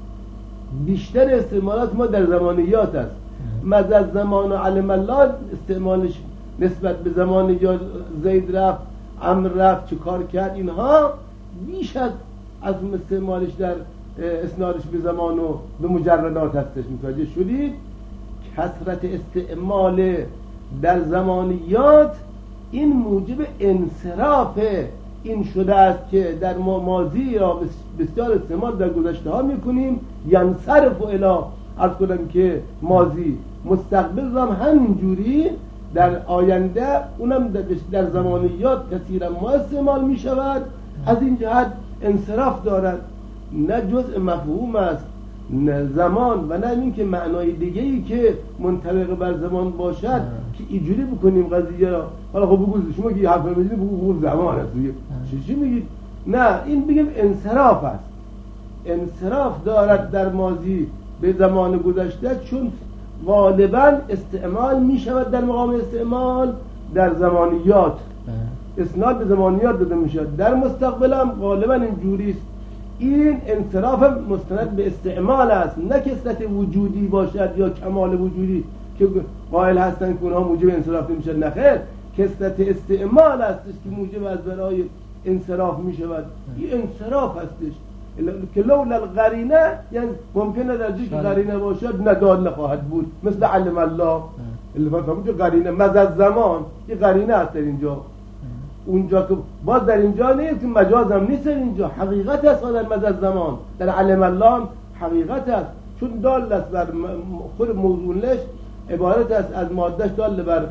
بیشتر استعمالات ما در زمانیات است. مز از زمان و علم الله استعمالش نسبت به زمان یا زید رفت عمرو رفت چه کار کرد اینها بیش از از استعمالش در اسنادش به زمان و به مجردات هستش. متوجه شدید؟ کثرت استعمال در زمانیات این موجب انصراف این شده است که در ما ماضی یا بسیار استعمال در گذشته ها میکنیم ینصرف الی، عرض کنم که ماضی مستقبل هم همینجوری در آینده اونم در زمانیات کثیرا ما استعمال می شود. از این جهت انصراف دارد، نه جزء مفهوم است نه زمان و نه این که معنای دیگه ای که منطبق بر زمان باشد که اینجوری بکنیم قضیه را. حالا خب بگو شما که حرف میزنید بگو خب زمان است چی چی میگید؟ نه این بگیم انصراف است، انصراف دارد در ماضی به زمان گذشته، چون غالبا استعمال می شود در مقام استعمال در زمانیات، اسناد به زمانیات داده می شود. در مستقبل هم غالبا اینجوری است. این انصراف مستند به استعمال است، نه کثرت وجودی باشد یا کمال وجودی که قائل هستن که اونها موجب انصراف نمیشه. نه خیر، کثرت استعمال است که موجب از برای انصراف می شود. این انصراف هستش که لولا القرینه، یعنی ممکنه در جایی که قرینه باشد ندال نخواهد بود، مثل علم الله اللي فهمید که قرینه مز از زمان یه قرینه هست در اینجا، اونجا که باز در اینجا نیست که مجاز هم نیست، اینجا حقیقت است. در مز از زمان در علم الله حقیقت است، چون دال است بر خود موضوعش عبارت است از مادهش دال بر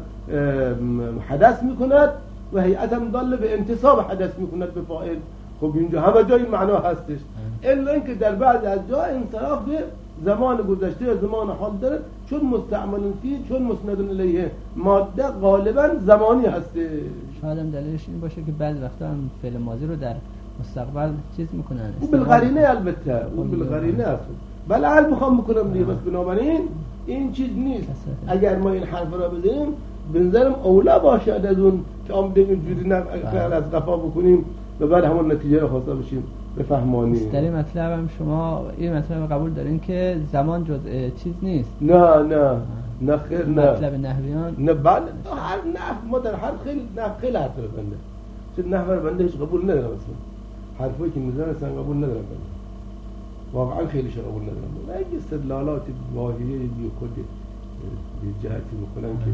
حدث میکند و هیئت هم دال به انتصاب حدث میکند به فاعل. خب اینجا همه جای معنا هستش، الا اینکه در بعض از جا انصراف به زمان گذشته و زمان حال داره، چون مستعمل فی، چون مسند الیه ماده غالبا زمانی هستش. شاید هم دلیلش این باشه که بعضی وقتا هم فعل ماضی رو در مستقبل چیز میکنن، او بالقرینه البته، او بالقرینه است. بله حل میخوام بکنم دیگه، بس بنابراین این چیز نیست. اگر ما این حرف را بزنیم بنظرم اولا باشه از اون که آمده اینجوری نه فعل از قفا بکنیم و بعد همون نتیجه رو خواسته بشیم بفهمانیم. در این مطلب هم شما این مطلب قبول دارین که زمان جزء چیز نیست؟ نه نه نه خیر نه. مطلب نحویان نه بله هر نحو ما در هر خیلی نحو خیلی حرف بنده، چون نحو بنده هیچ قبول ندارم اصلا، حرفایی که میزنن اصلا قبول ندارم بنده، واقعا خیلیش قبول ندارم. نه این استدلالات واهیه بی خود بی جهتی میکنن که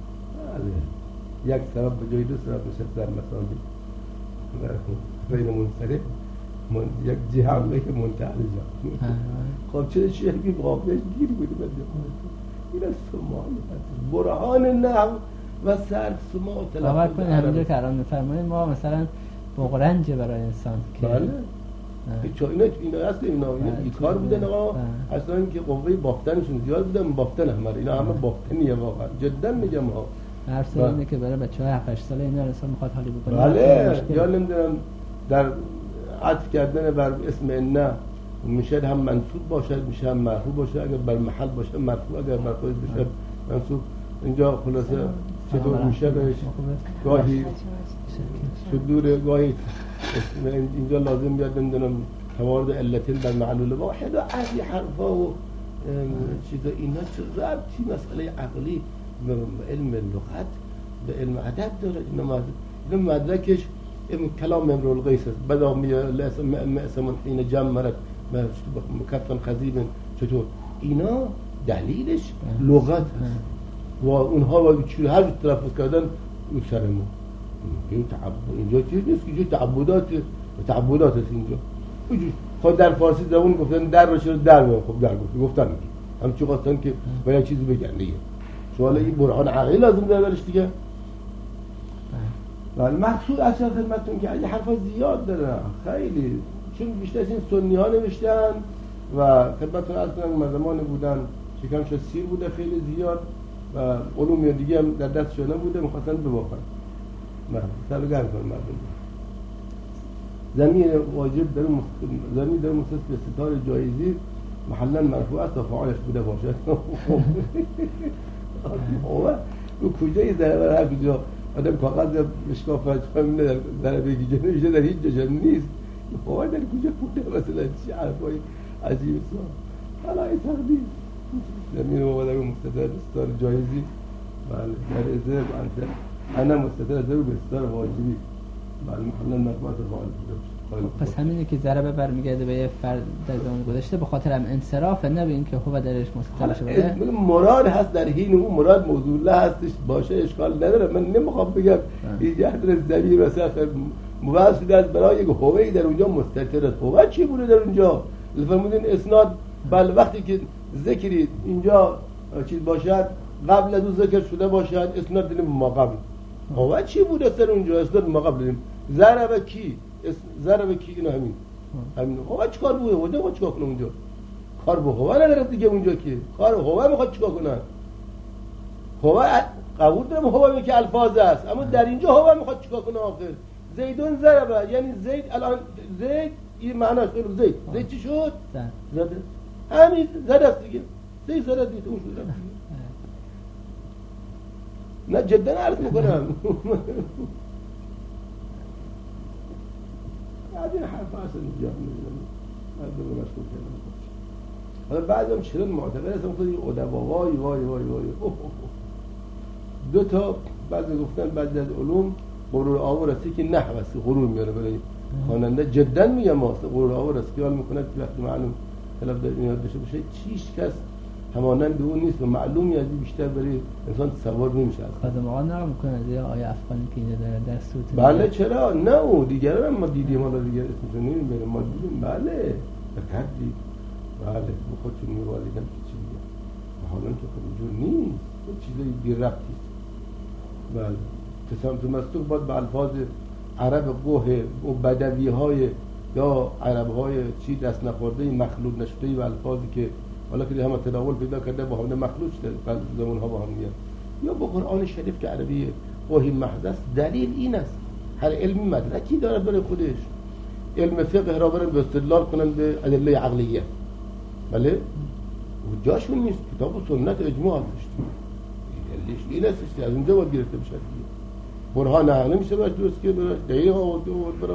یک سبب به جای دو سبب نشد در مسائل غیر منصرف من یک جهان که منتهی جا. خب چه چیه که قابلش گیر بودی بده این از سماعی هست برهان نحو و صرف سماع و تلفظ. باور کنید همینجا که الان میفرمایید ما مثلا بغرنجه برای انسان که بله چون اینا اینا هست، اینا بیکار بودن آقا، اصلا اینکه قوه بافتنشون زیاد بودن، بافتن همه اینا همه بافتنیه واقعا، جدا میگم ها. هر سال اینه که برای بچه‌های هفت هشت ساله اینا انسان میخواد حالی بکنه. بله یا نمیدونم در عطف کردن بر اسم نه میشه هم منصوب باشد میشه هم مرفوع باشه، اگر بر محل باشه مرفوع، اگر مرفوع بشه منصوب. اینجا خلاصه چطور میشه بهش گاهی صدور گاهی اینجا لازم بیاد نمیدونم توارد علتین بر معلول واحد و عدی حرفا و چیزا اینا چه ربطی مسئله عقلی به علم لغت به علم ادب داره. اینا مدرکش کلام امرؤ القیس است. بدا مئسم حین جمرت مکفن خذیب، چطور اینا دلیلش لغت هست و اونها و چی هر تلفظ کردن اون سر ما. این تعبد اینجا چیز نیست که جو تعبدات تعبدات است اینجا. خود در فارسی زبان گفتن در رو چرا در میگن، خب در گفت گفتن هم چی خواستن که باید چیزی بگن دیگه. شما این برهان عقلی لازم داره برش دیگه. ولی مقصود اصلا خدمتتون که اگه حرفا زیاد داره خیلی، چون بیشتر این سنی ها نوشتن و خدمتتون عرض کنم مردمانی بودن شکمش سیر بوده خیلی زیاد و علوم دیگه هم در دستشون نبوده، می‌خواستن ببافن. نه سر گرم کن مردم. زمین واجب در زمین در مختص به ستاره جایزی محلا مرفوع است و فاعلش بوده باشد. اوه او کجای ضربه هر کجا آدم کاغذ مشکافت فهمیده در بگی جنویشه در هیچ جا نیست. اوه در کجا بوده مثلا چی حرفای عجیب سا حالا این تقدیر زمین ما در مختص ستاره جایزی بله در ازه بانتر انا مستتر از به ستاره واجبی بله محلا مرفوع است و فاعل بوده باشه. پس همینه که ضربه برمیگرده به یه فرد در زمان گذشته به خاطر هم انصراف، نه به اینکه هو درش مستتر شده. مراد هست در حین اون مراد موضوع هستش باشه اشکال نداره. من نمیخوام بگم ایجاد در زمین مثلا موصل است برای یک هوی در اونجا مستتر است. هو چی بوده در اونجا؟ فرمودین اسناد بله وقتی که ذکری اینجا چیز باشد قبل از اون ذکر شده باشد اسناد داریم ما قبل. هو چی بوده در اونجا؟ اسناد ما قبل داریم. ضربه کی؟ ضربه کی؟ اینا همین همین هوا چیکار بوده؟ هوا نمیخواد چیکار کنه اونجا؟ کار به هوا نداره دیگه اونجا که کار هوا میخواد چیکار کنه؟ هوا قبول دارم هوا میگه الفاظ است، اما در اینجا هوا میخواد چیکار کنه آخر؟ زیدون ضربه یعنی زید الان زید این معناش زید زید چی شد؟ زده همین زده است دیگه زید زده دیگه اون شد. نه جدا عرض میکنم بعد این حرف اصلا جا نمیدونم بعد به مشکل کردم. حالا بعد هم چرا معتقد هستم خودی ادبا وای وای وای وای دو تا بعضی گفتن بعضی از علوم غرور آور هستی که نحو هستی غرور میاره برای خواننده. جدا میگم واسه غرور آور هست خیال میکنه که وقتی معلوم خلاف در این یاد بشه بشه چیش کس همانند به اون نیست و معلومی از بیشتر برای انسان تصور نمیشه. خودم آقا نقل میکنه از آیه افغانی که اینجا داره در صوت بله چرا نه او دیگران هم ما دیدیم حالا دیگر اسمشون نمیبریم ما دیدیم بله بکردی بله به خودشون میوالیدم که چی دیگه حالا که خب اینجور نیست چیزایی بی ربطی بله تسامت مستوق باید به الفاظ عرب قوه و بدوی های یا عرب های چی دست نخورده مخلوط نشده و الفاظی که حالا که همه تداول پیدا کرده با هم مخلوط شده زمان ها با هم میاد یا با قرآن شریف که عربی قوهی محض است. دلیل این است هر علمی مدرکی دارد برای خودش. علم فقه را برن به استدلال کنن به ادله عقلیه بله و جاشون نیست. کتاب و سنت اجماع داشت دلیلش این است از اونجا باید گرفته بشه برهان عقلی میشه باید درست که براش دلیل ها و براش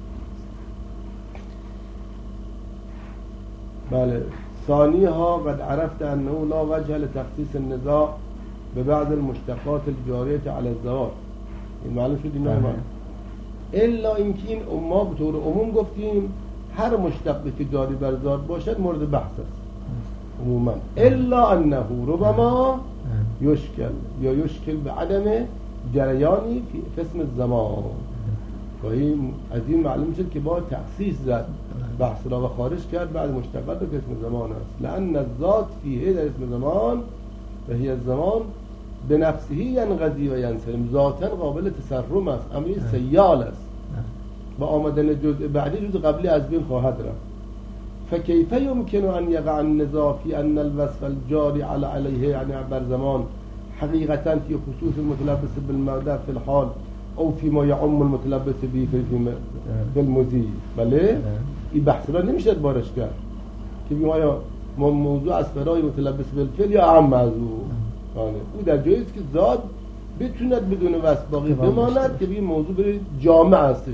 بله. ثانیها قد عرفت انه لا وجه لتخصیص النزاع به بعض المشتقات الجاریه علی الزوات. این معلوم شد این نوع الا اینکه این ما به طور عموم گفتیم هر مشتقی که جاری بر ذات باشد مورد بحث است عموما الا انه ربما یشکل یا یشکل به عدم جریانی فی اسم الزمان. گاهی از این معلوم شد که با تخصیص زد بحث را و خارج کرد بعد مشتقات به اسم زمان است. لأن الذات فیه در اسم زمان و هی الزمان به نفسه ینقضی و ینسلم ذاتا قابل تصرم است امری سیال است با آمدن جزء بعدی جزء قبلی از بین خواهد رفت. فکیف یمکن ان یقع النزاع فی ان الوصف الجاری علی علیه یعنی بر زمان حقیقتا فی خصوص المتلبس بالموضع فی الحال او فی ما یعم المتلبس به فی المضی. بله این بحث را نمیشه بارش کرد که بیم آیا موضوع از فرای متلبس بالفعل یا عام موضوع او در جایی است که ذات بتوند بدون وصف باقی بماند که بیم موضوع به جامع هستش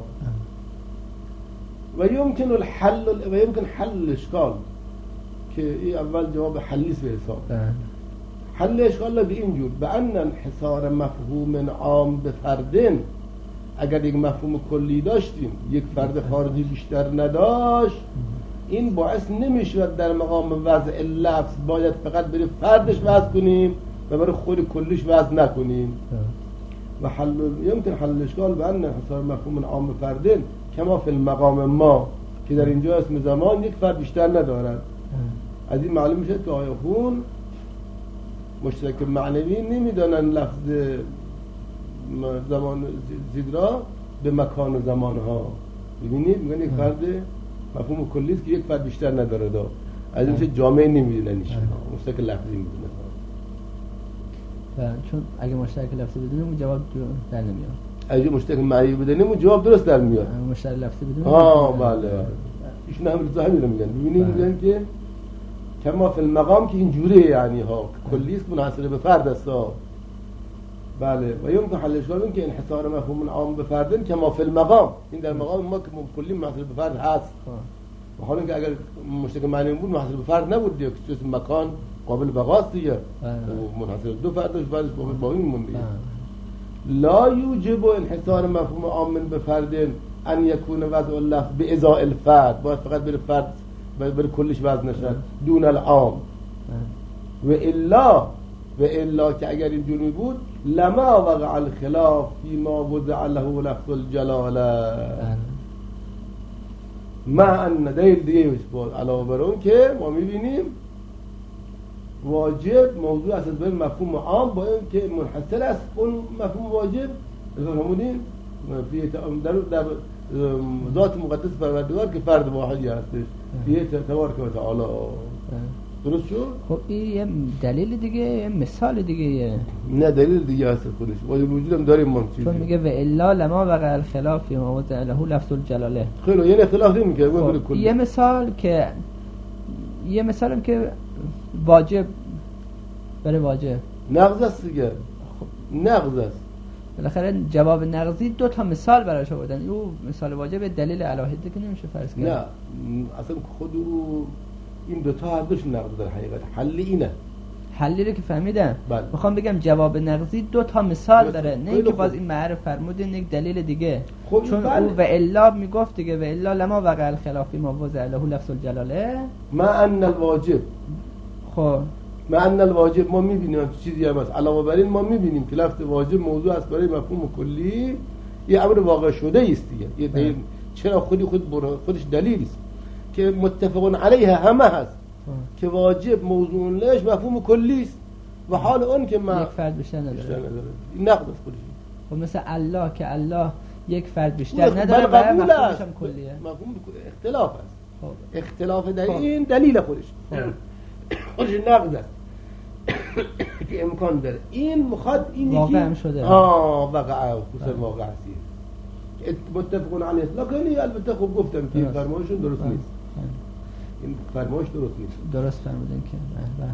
و یمکن الحل و یمکن حل الاشکال که این اول جواب حلیس به حساب حل اشکال به اینجور به ان انحصار مفهوم عام به فردن اگر یک مفهوم کلی داشتیم یک فرد خارجی بیشتر نداشت این باعث نمیشود در مقام وضع لفظ باید فقط برای فردش وضع کنیم و برای خود کلیش وضع نکنیم و حل یمکن حل اشکال به ان انحصار مفهوم عام به فردن کما فی المقام ما که در اینجا اسم زمان یک فرد بیشتر ندارد. از این معلوم میشه که آیا خون مشترک معنوی نمیدانن لفظ زمان زید را به مکان و زمان ها. ببینید میگن یک فرد مفهوم کلی است که یک فرد بیشتر نداره دا از این میشه جامعه نمیدونن ایشون مشترک لفظی میدونن. چون اگه مشترک لفظی بدونیم اون جواب در نمیاد. اگه مشترک معنوی بدونیم اون جواب درست در میاد. مشترک لفظی بدونیم آه بله ایشون هم رضا همین رو میگن. ببینید میگن که کما فی المقام که این جوره یعنی ها کلی است منحصر به فرد است. بله و یمکن حل اشکال این که انحصار مفهوم عام به فردن کما فی المقام این در مقام ما که کلی منحصر به فرد هست. و حالا که اگر مشترک معنوی بود منحصر به فرد نبود دیگه که اسم مکان قابل بقاست دیگه منحصر دو فرد داشت بعدش با این موند دیگه. لا یوجب انحصار مفهوم عام به فرد ان یکون وضع اللفظ به ازاء الفرد باید فقط بر فرد بر کلش وضع نشد دون العام و الا و الا که اگر اینجوری بود لما وقع الخلاف فيما وضع له لفظ الجلاله مع ان دلیل دیگه بود علاوه بر اون که ما میبینیم واجب موضوع اساس بر مفهوم عام با این که منحصر است اون مفهوم واجب همونین در در ذات مقدس پروردگار که فرد واحدی هستش یه تبارک و تعالی. درست شد؟ خب این یه دلیل دیگه یه مثال دیگه نه دلیل دیگه هست خودش واجب وجود هم داریم ما چیزی چون میگه و الا لما وقع الخلاف فی ما وضع له لفظ الجلاله. خیلی یعنی اختلاف نمیکنه. خب یه مثال که یه مثال هم که واجب برای واجب نقض است دیگه. نقض است. بالاخره جواب نقضی دو تا مثال براش آوردن. او مثال واجب دلیل الهیته که نمیشه فرض کرد. نه اصلا خود او این دو تا هر دوش نقض در حقیقت حل اینه. حلی رو که فهمیدم. بله. میخوام بگم جواب نقضی دو تا مثال داره نه اینکه باز این معرف فرمودین یک دلیل دیگه. خب چون بله. او و الا میگفت دیگه و الا لما وقع الخلاف ما وضع له لفظ الجلاله ما ان الواجب. خب ما ان الواجب ما میبینیم چیزی هم هست علاوه بر این ما میبینیم که لفظ واجب موضوع است برای مفهوم کلی یه امر واقع شده است دیگه. یه دلیل چرا خودی خود خودش دلیل است که متفقون علیه همه هست که واجب موضوع لش مفهوم کلی است و حال اون که ما یک فرد بیشتر نداره. این نقد است خودش. خب مثل الله که الله یک فرد بیشتر نداره و مفهومش هم کلیه. مفهوم اختلاف است. خب اختلاف در این دلیل خودش. خودش نقد است که امکان داره این مخاط اینی واقع هم شده. آه واقع خصوصا واقع هستی متفقون علیه. لکن البته خوب گفتم که فرمایشون درست نیست. این فرمایش درست نیست. درست فرمودن که بله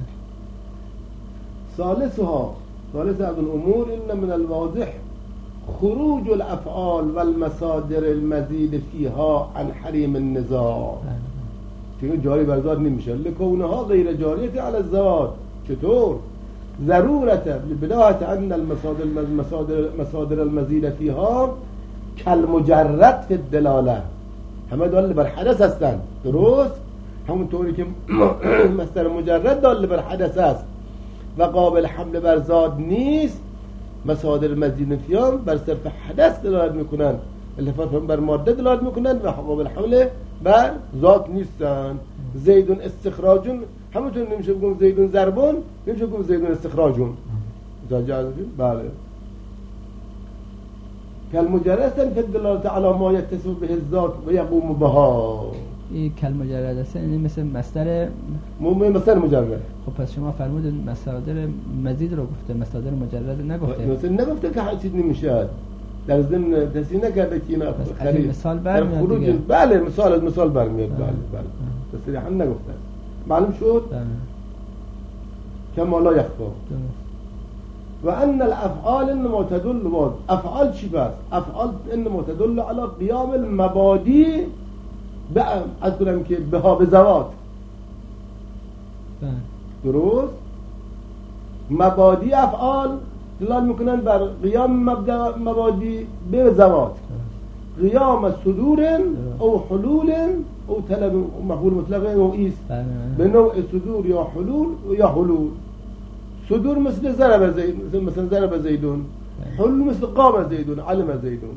ثالثها ثالث از الامور ان من الواضح خروج الافعال والمصادر المزید فيها عن حریم النزاع که جاری بر ذات نمیشه لکونها غیر جاریه علی الذات. چطور؟ ضرورت لبداهت ان المصادر المصادر مصادر المزید فيها کالمجرد فی الدلاله همه دال بر حدث هستند. درست؟ همونطوری که مصدر مجرد دال بر حدث است و قابل حمل بر ذات نیست مصادر مزید فيها بر صرف حدث دلالت میکنن التفات بر ماده دلالت میکنن و قابل حمل بر ذات نیستن. زیدون استخراجون همونطور نمیشه بگم زیدون ضربون نمیشه بگم زیدون استخراجون. بله کالمجرد فی الدلاله علی ما یتصف به الذات و یقوم بها. این کالمجرد است یعنی مثل مصدر مصدر مجرد. خب پس شما فرمودین مصادر مزید رو گفته مصادر مجرد نگفته. مثلا نگفته که هیچ چیز نمیشه در ضمن تصحیح نکرده که اینا خرید مثال برمیاد دیگه. بله مثال از مثال برمیاد. بله بله تصریحا نگفته معلوم شد کما لا یخفا. و ان الافعال انما تدل بعد افعال چی بس افعال انما تدل على قیام المبادی از کنم که بها به ذوات. درست؟ مبادی افعال دلالت میکنن بر قیام مبادی به ذوات. قیام صدور او حلول او طلب مفعول مطلق او ایست به نوع صدور یا حلول یا حلول. صدور مثل ضرب زید مثلا ضرب زیدون. حلول مثل قام زیدون علم زیدون.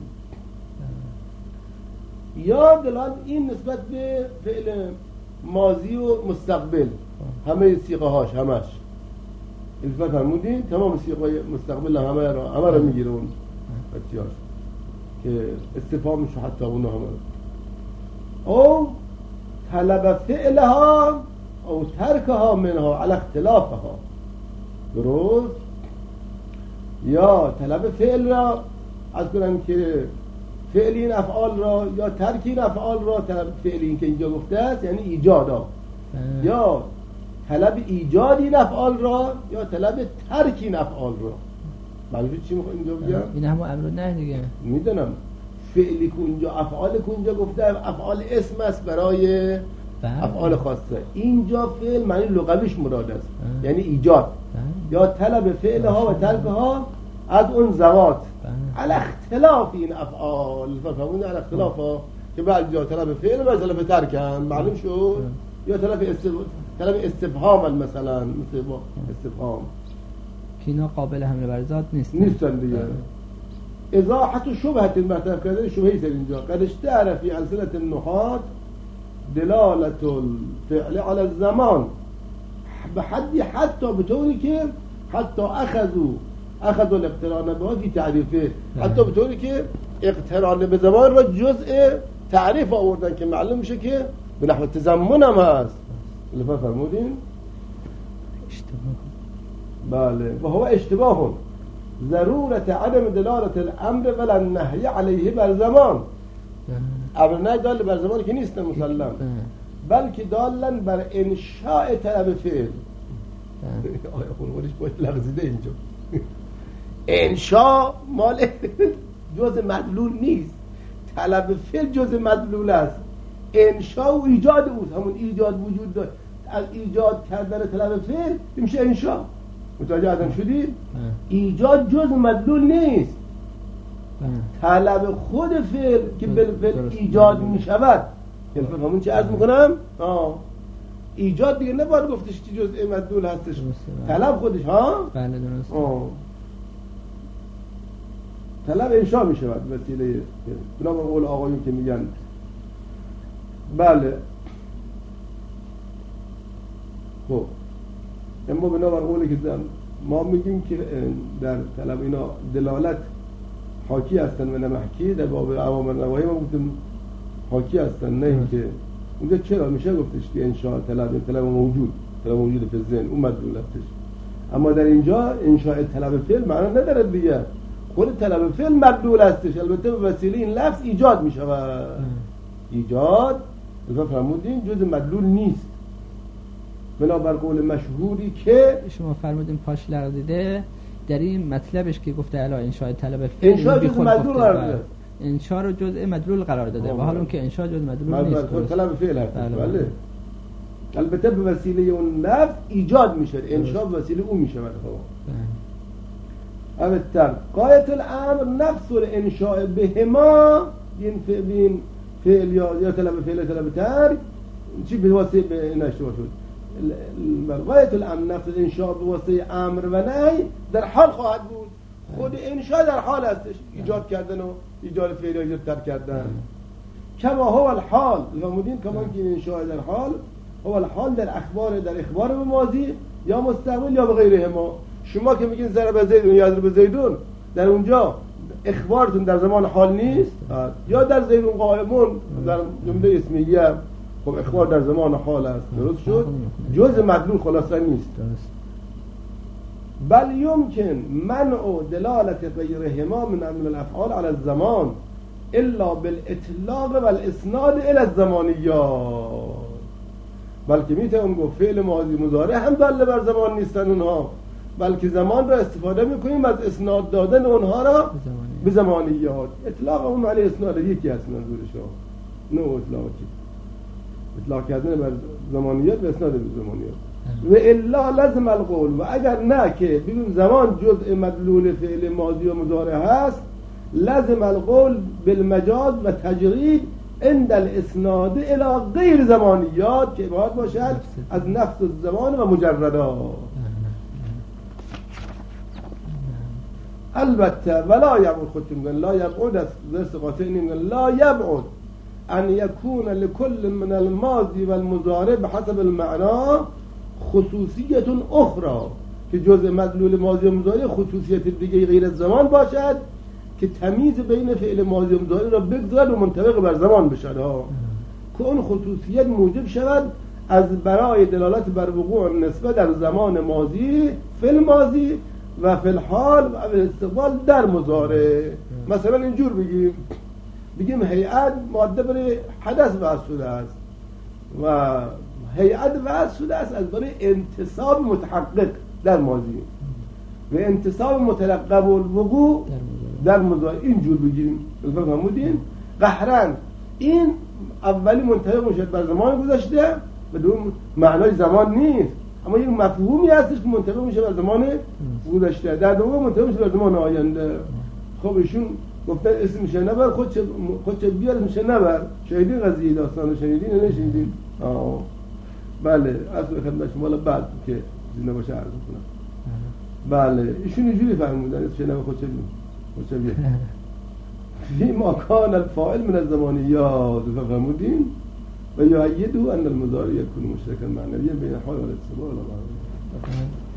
یا دلالت این نسبت به فعل ماضی و مستقبل همه صیغه هاش همش التفات فرمودین تمام سیغای مستقبل همه را همه را میگیره اون اختیار که استفهام میشه حتی اون همه او طلب فعلها او ترکها منها على اختلافها درست یا طلب فعل را از کنم که فعل این افعال را یا ترک این افعال را طلب فعل این که اینجا گفته است یعنی ایجاد ها یا طلب ایجاد این افعال را یا طلب ترک این افعال را معلومه چی میخوام اینجا بگم؟ این همون امر نه دیگه میدونم فعلی که اونجا افعال که اونجا گفته افعال اسم است برای افعال خاصه اینجا فعل معنی لغویش مراد است اه. یعنی ایجاد اه. یا طلب فعلها و ترکها از اون ذوات علی اختلاف این افعال فهمون علی اختلاف ها که بعد جا طلب فعل و طلب ترکن معلوم شد یا طلب استف... طلب استفهام مثلا مثل استفهام که اینا قابل حمل بر ذات نیست نیستن دیگه ازاحت شبهت مطرح کردن شبهی در اینجا قد اشتهر فی السنة النحات دلالت الفعل على الزمان به حدی حتی به طوری که حتی اخذوا اخذوا الاقتران به فی تعریفه حتی به طوری که اقتران به زمان را جزء تعریف آوردن که معلوم میشه که به نحو تضمن هم هست لفظ فرمودین اشتباه بله و هو اشتباه ضرورت عدم دلالت الامر ولا النهی علیه بر زمان امر نه دال بر زمان که نیست مسلم بلکه دالن بر انشاء طلب فعل آیا خونوانش باید لغزیده اینجا انشاء مال جز مدلول نیست طلب فعل جز مدلول است انشاء و ایجاد اوست همون ایجاد وجود داره از ایجاد کردن طلب فعل میشه انشاء متوجه آدم شدید؟ ایجاد جز مدلول نیست طلب خود فعل که بالفعل ایجاد می شود یعنی همون چه عرض میکنم؟ آه. ایجاد دیگه نباید گفتش که جزء مدلول هستش طلب خودش ها؟ بله درست طلب انشاء می شود وسیله بنا به قول آقایون که میگن بله خب اما بنا بر قولی که ما میگیم که در طلب اینا دلالت حاکی هستن و نمحکی در باب عوامل نواهی ما گفتیم حاکی هستن نه اینکه اونجا چرا میشه گفتش که انشاء طلب طلب موجود طلب موجود به ذهن اون مدلول هستش اما در اینجا انشاء طلب فعل معنا نداره دیگه خود طلب فعل مدلول هستش البته به وسیله این لفظ ایجاد میشود ایجاد لذا فرمودین جز مدلول نیست بنابر قول مشهوری که شما فرمودین پاش لغزیده در این مطلبش که گفته الا انشاء طلب فعل انشاء جز مدلول قرار داده انشاء رو جزء مدلول قرار داده و حالا که انشاء جز مدلول نیست خود طلب فعل هست بله البته به وسیله اون لفظ ایجاد میشه انشاء به وسیله اون میشه البته غایت الامر نفس الانشاء بهما بین فعل یا طلب فعل طلب ترک چی به واسطه به نشوار شد غایت الامر نفس الانشاء به واسطه امر و نهی در حال خواهد بود خود انشاء در حال هستش ایجاد کردن و ایجاد فعل یا ایجاد ترک کردن کما هو الحال فرمودین کما که انشاء در حال هو الحال در اخبار در اخبار به ماضی یا مستقبل یا به غیره ما شما که میگین ضرب زیدون یا ضرب زیدون در اونجا اخبارتون در زمان حال نیست یا در زیدون قائمون در جمله اسمیه خب اخبار در زمان حال است درست شد جز مدلول خلاصه نیست بل يمكن منع دلالت غیرهما من من الافعال على الزمان الا بالاطلاق والاسناد الى الزمانیات بلکه میتونم گفت فعل ماضی مضارع هم داله بر زمان نیستن اونها بلکه زمان را استفاده میکنیم از اسناد دادن اونها را به زمانیات اطلاق اون معنی اسناد یکی هست منظورش نه اطلاقی اطلاق کردن بر زمانیات و اسناد به زمانیات و الا لازم القول و اگر نه که ببین زمان جزء مدلول فعل ماضی و مضارع هست لازم القول بالمجاز و تجرید عند الاسناد الى غیر زمانیات که عبارت باشد از نفس الزمان و مجردات البته ولا یبعد خودتون میگن لا یبعد از درست قاطعی میگن لا یبعد ان یکون لكل من الماضی و المضارع بحسب المعنى خصوصیت اخرى که جزء مدلول ماضی و مضارع خصوصیت دیگه غیر از زمان باشد که تمیز بین فعل ماضی و مضارع را بگذارد و منطبق بر زمان بشد ها، که اون خصوصیت موجب شود از برای دلالت بر وقوع نسبت در زمان ماضی فعل ماضی و فعل حال و استقبال در مضارع. مثلا اینجور بگیم بگیم هیئت ماده برای حدث وضع شده است و هیئت وضع شده است از برای انتصاب متحقق در ماضی و انتصاب مترقب الوقوع در مضارع. اینجور بگیریم بفهمودین قهرن این اولی منطبق میشد بر زمان گذشته بدون معنای زمان نیست، اما یک مفهومی هستش که منطبق میشه بر زمان گذشته، در دوم منطبق میشه بر زمان آینده. خب ایشون گفتن اسم میشه نبر خود چه خود چه بیار میشه نبر. شنیدین قضیه داستان شنیدین یا نشنیدین؟ آه بله اصل خدمت شما بعد که زنده باشه عرض کنم. بله ایشون اینجوری فهمیدن اسم نبر خود چه خود چه بیار فی ما کان الفاعل من الزمانیات فهمودین و یؤیدوا ان المضارع یکون مشترکا معنویا بین حال و الاستقبال.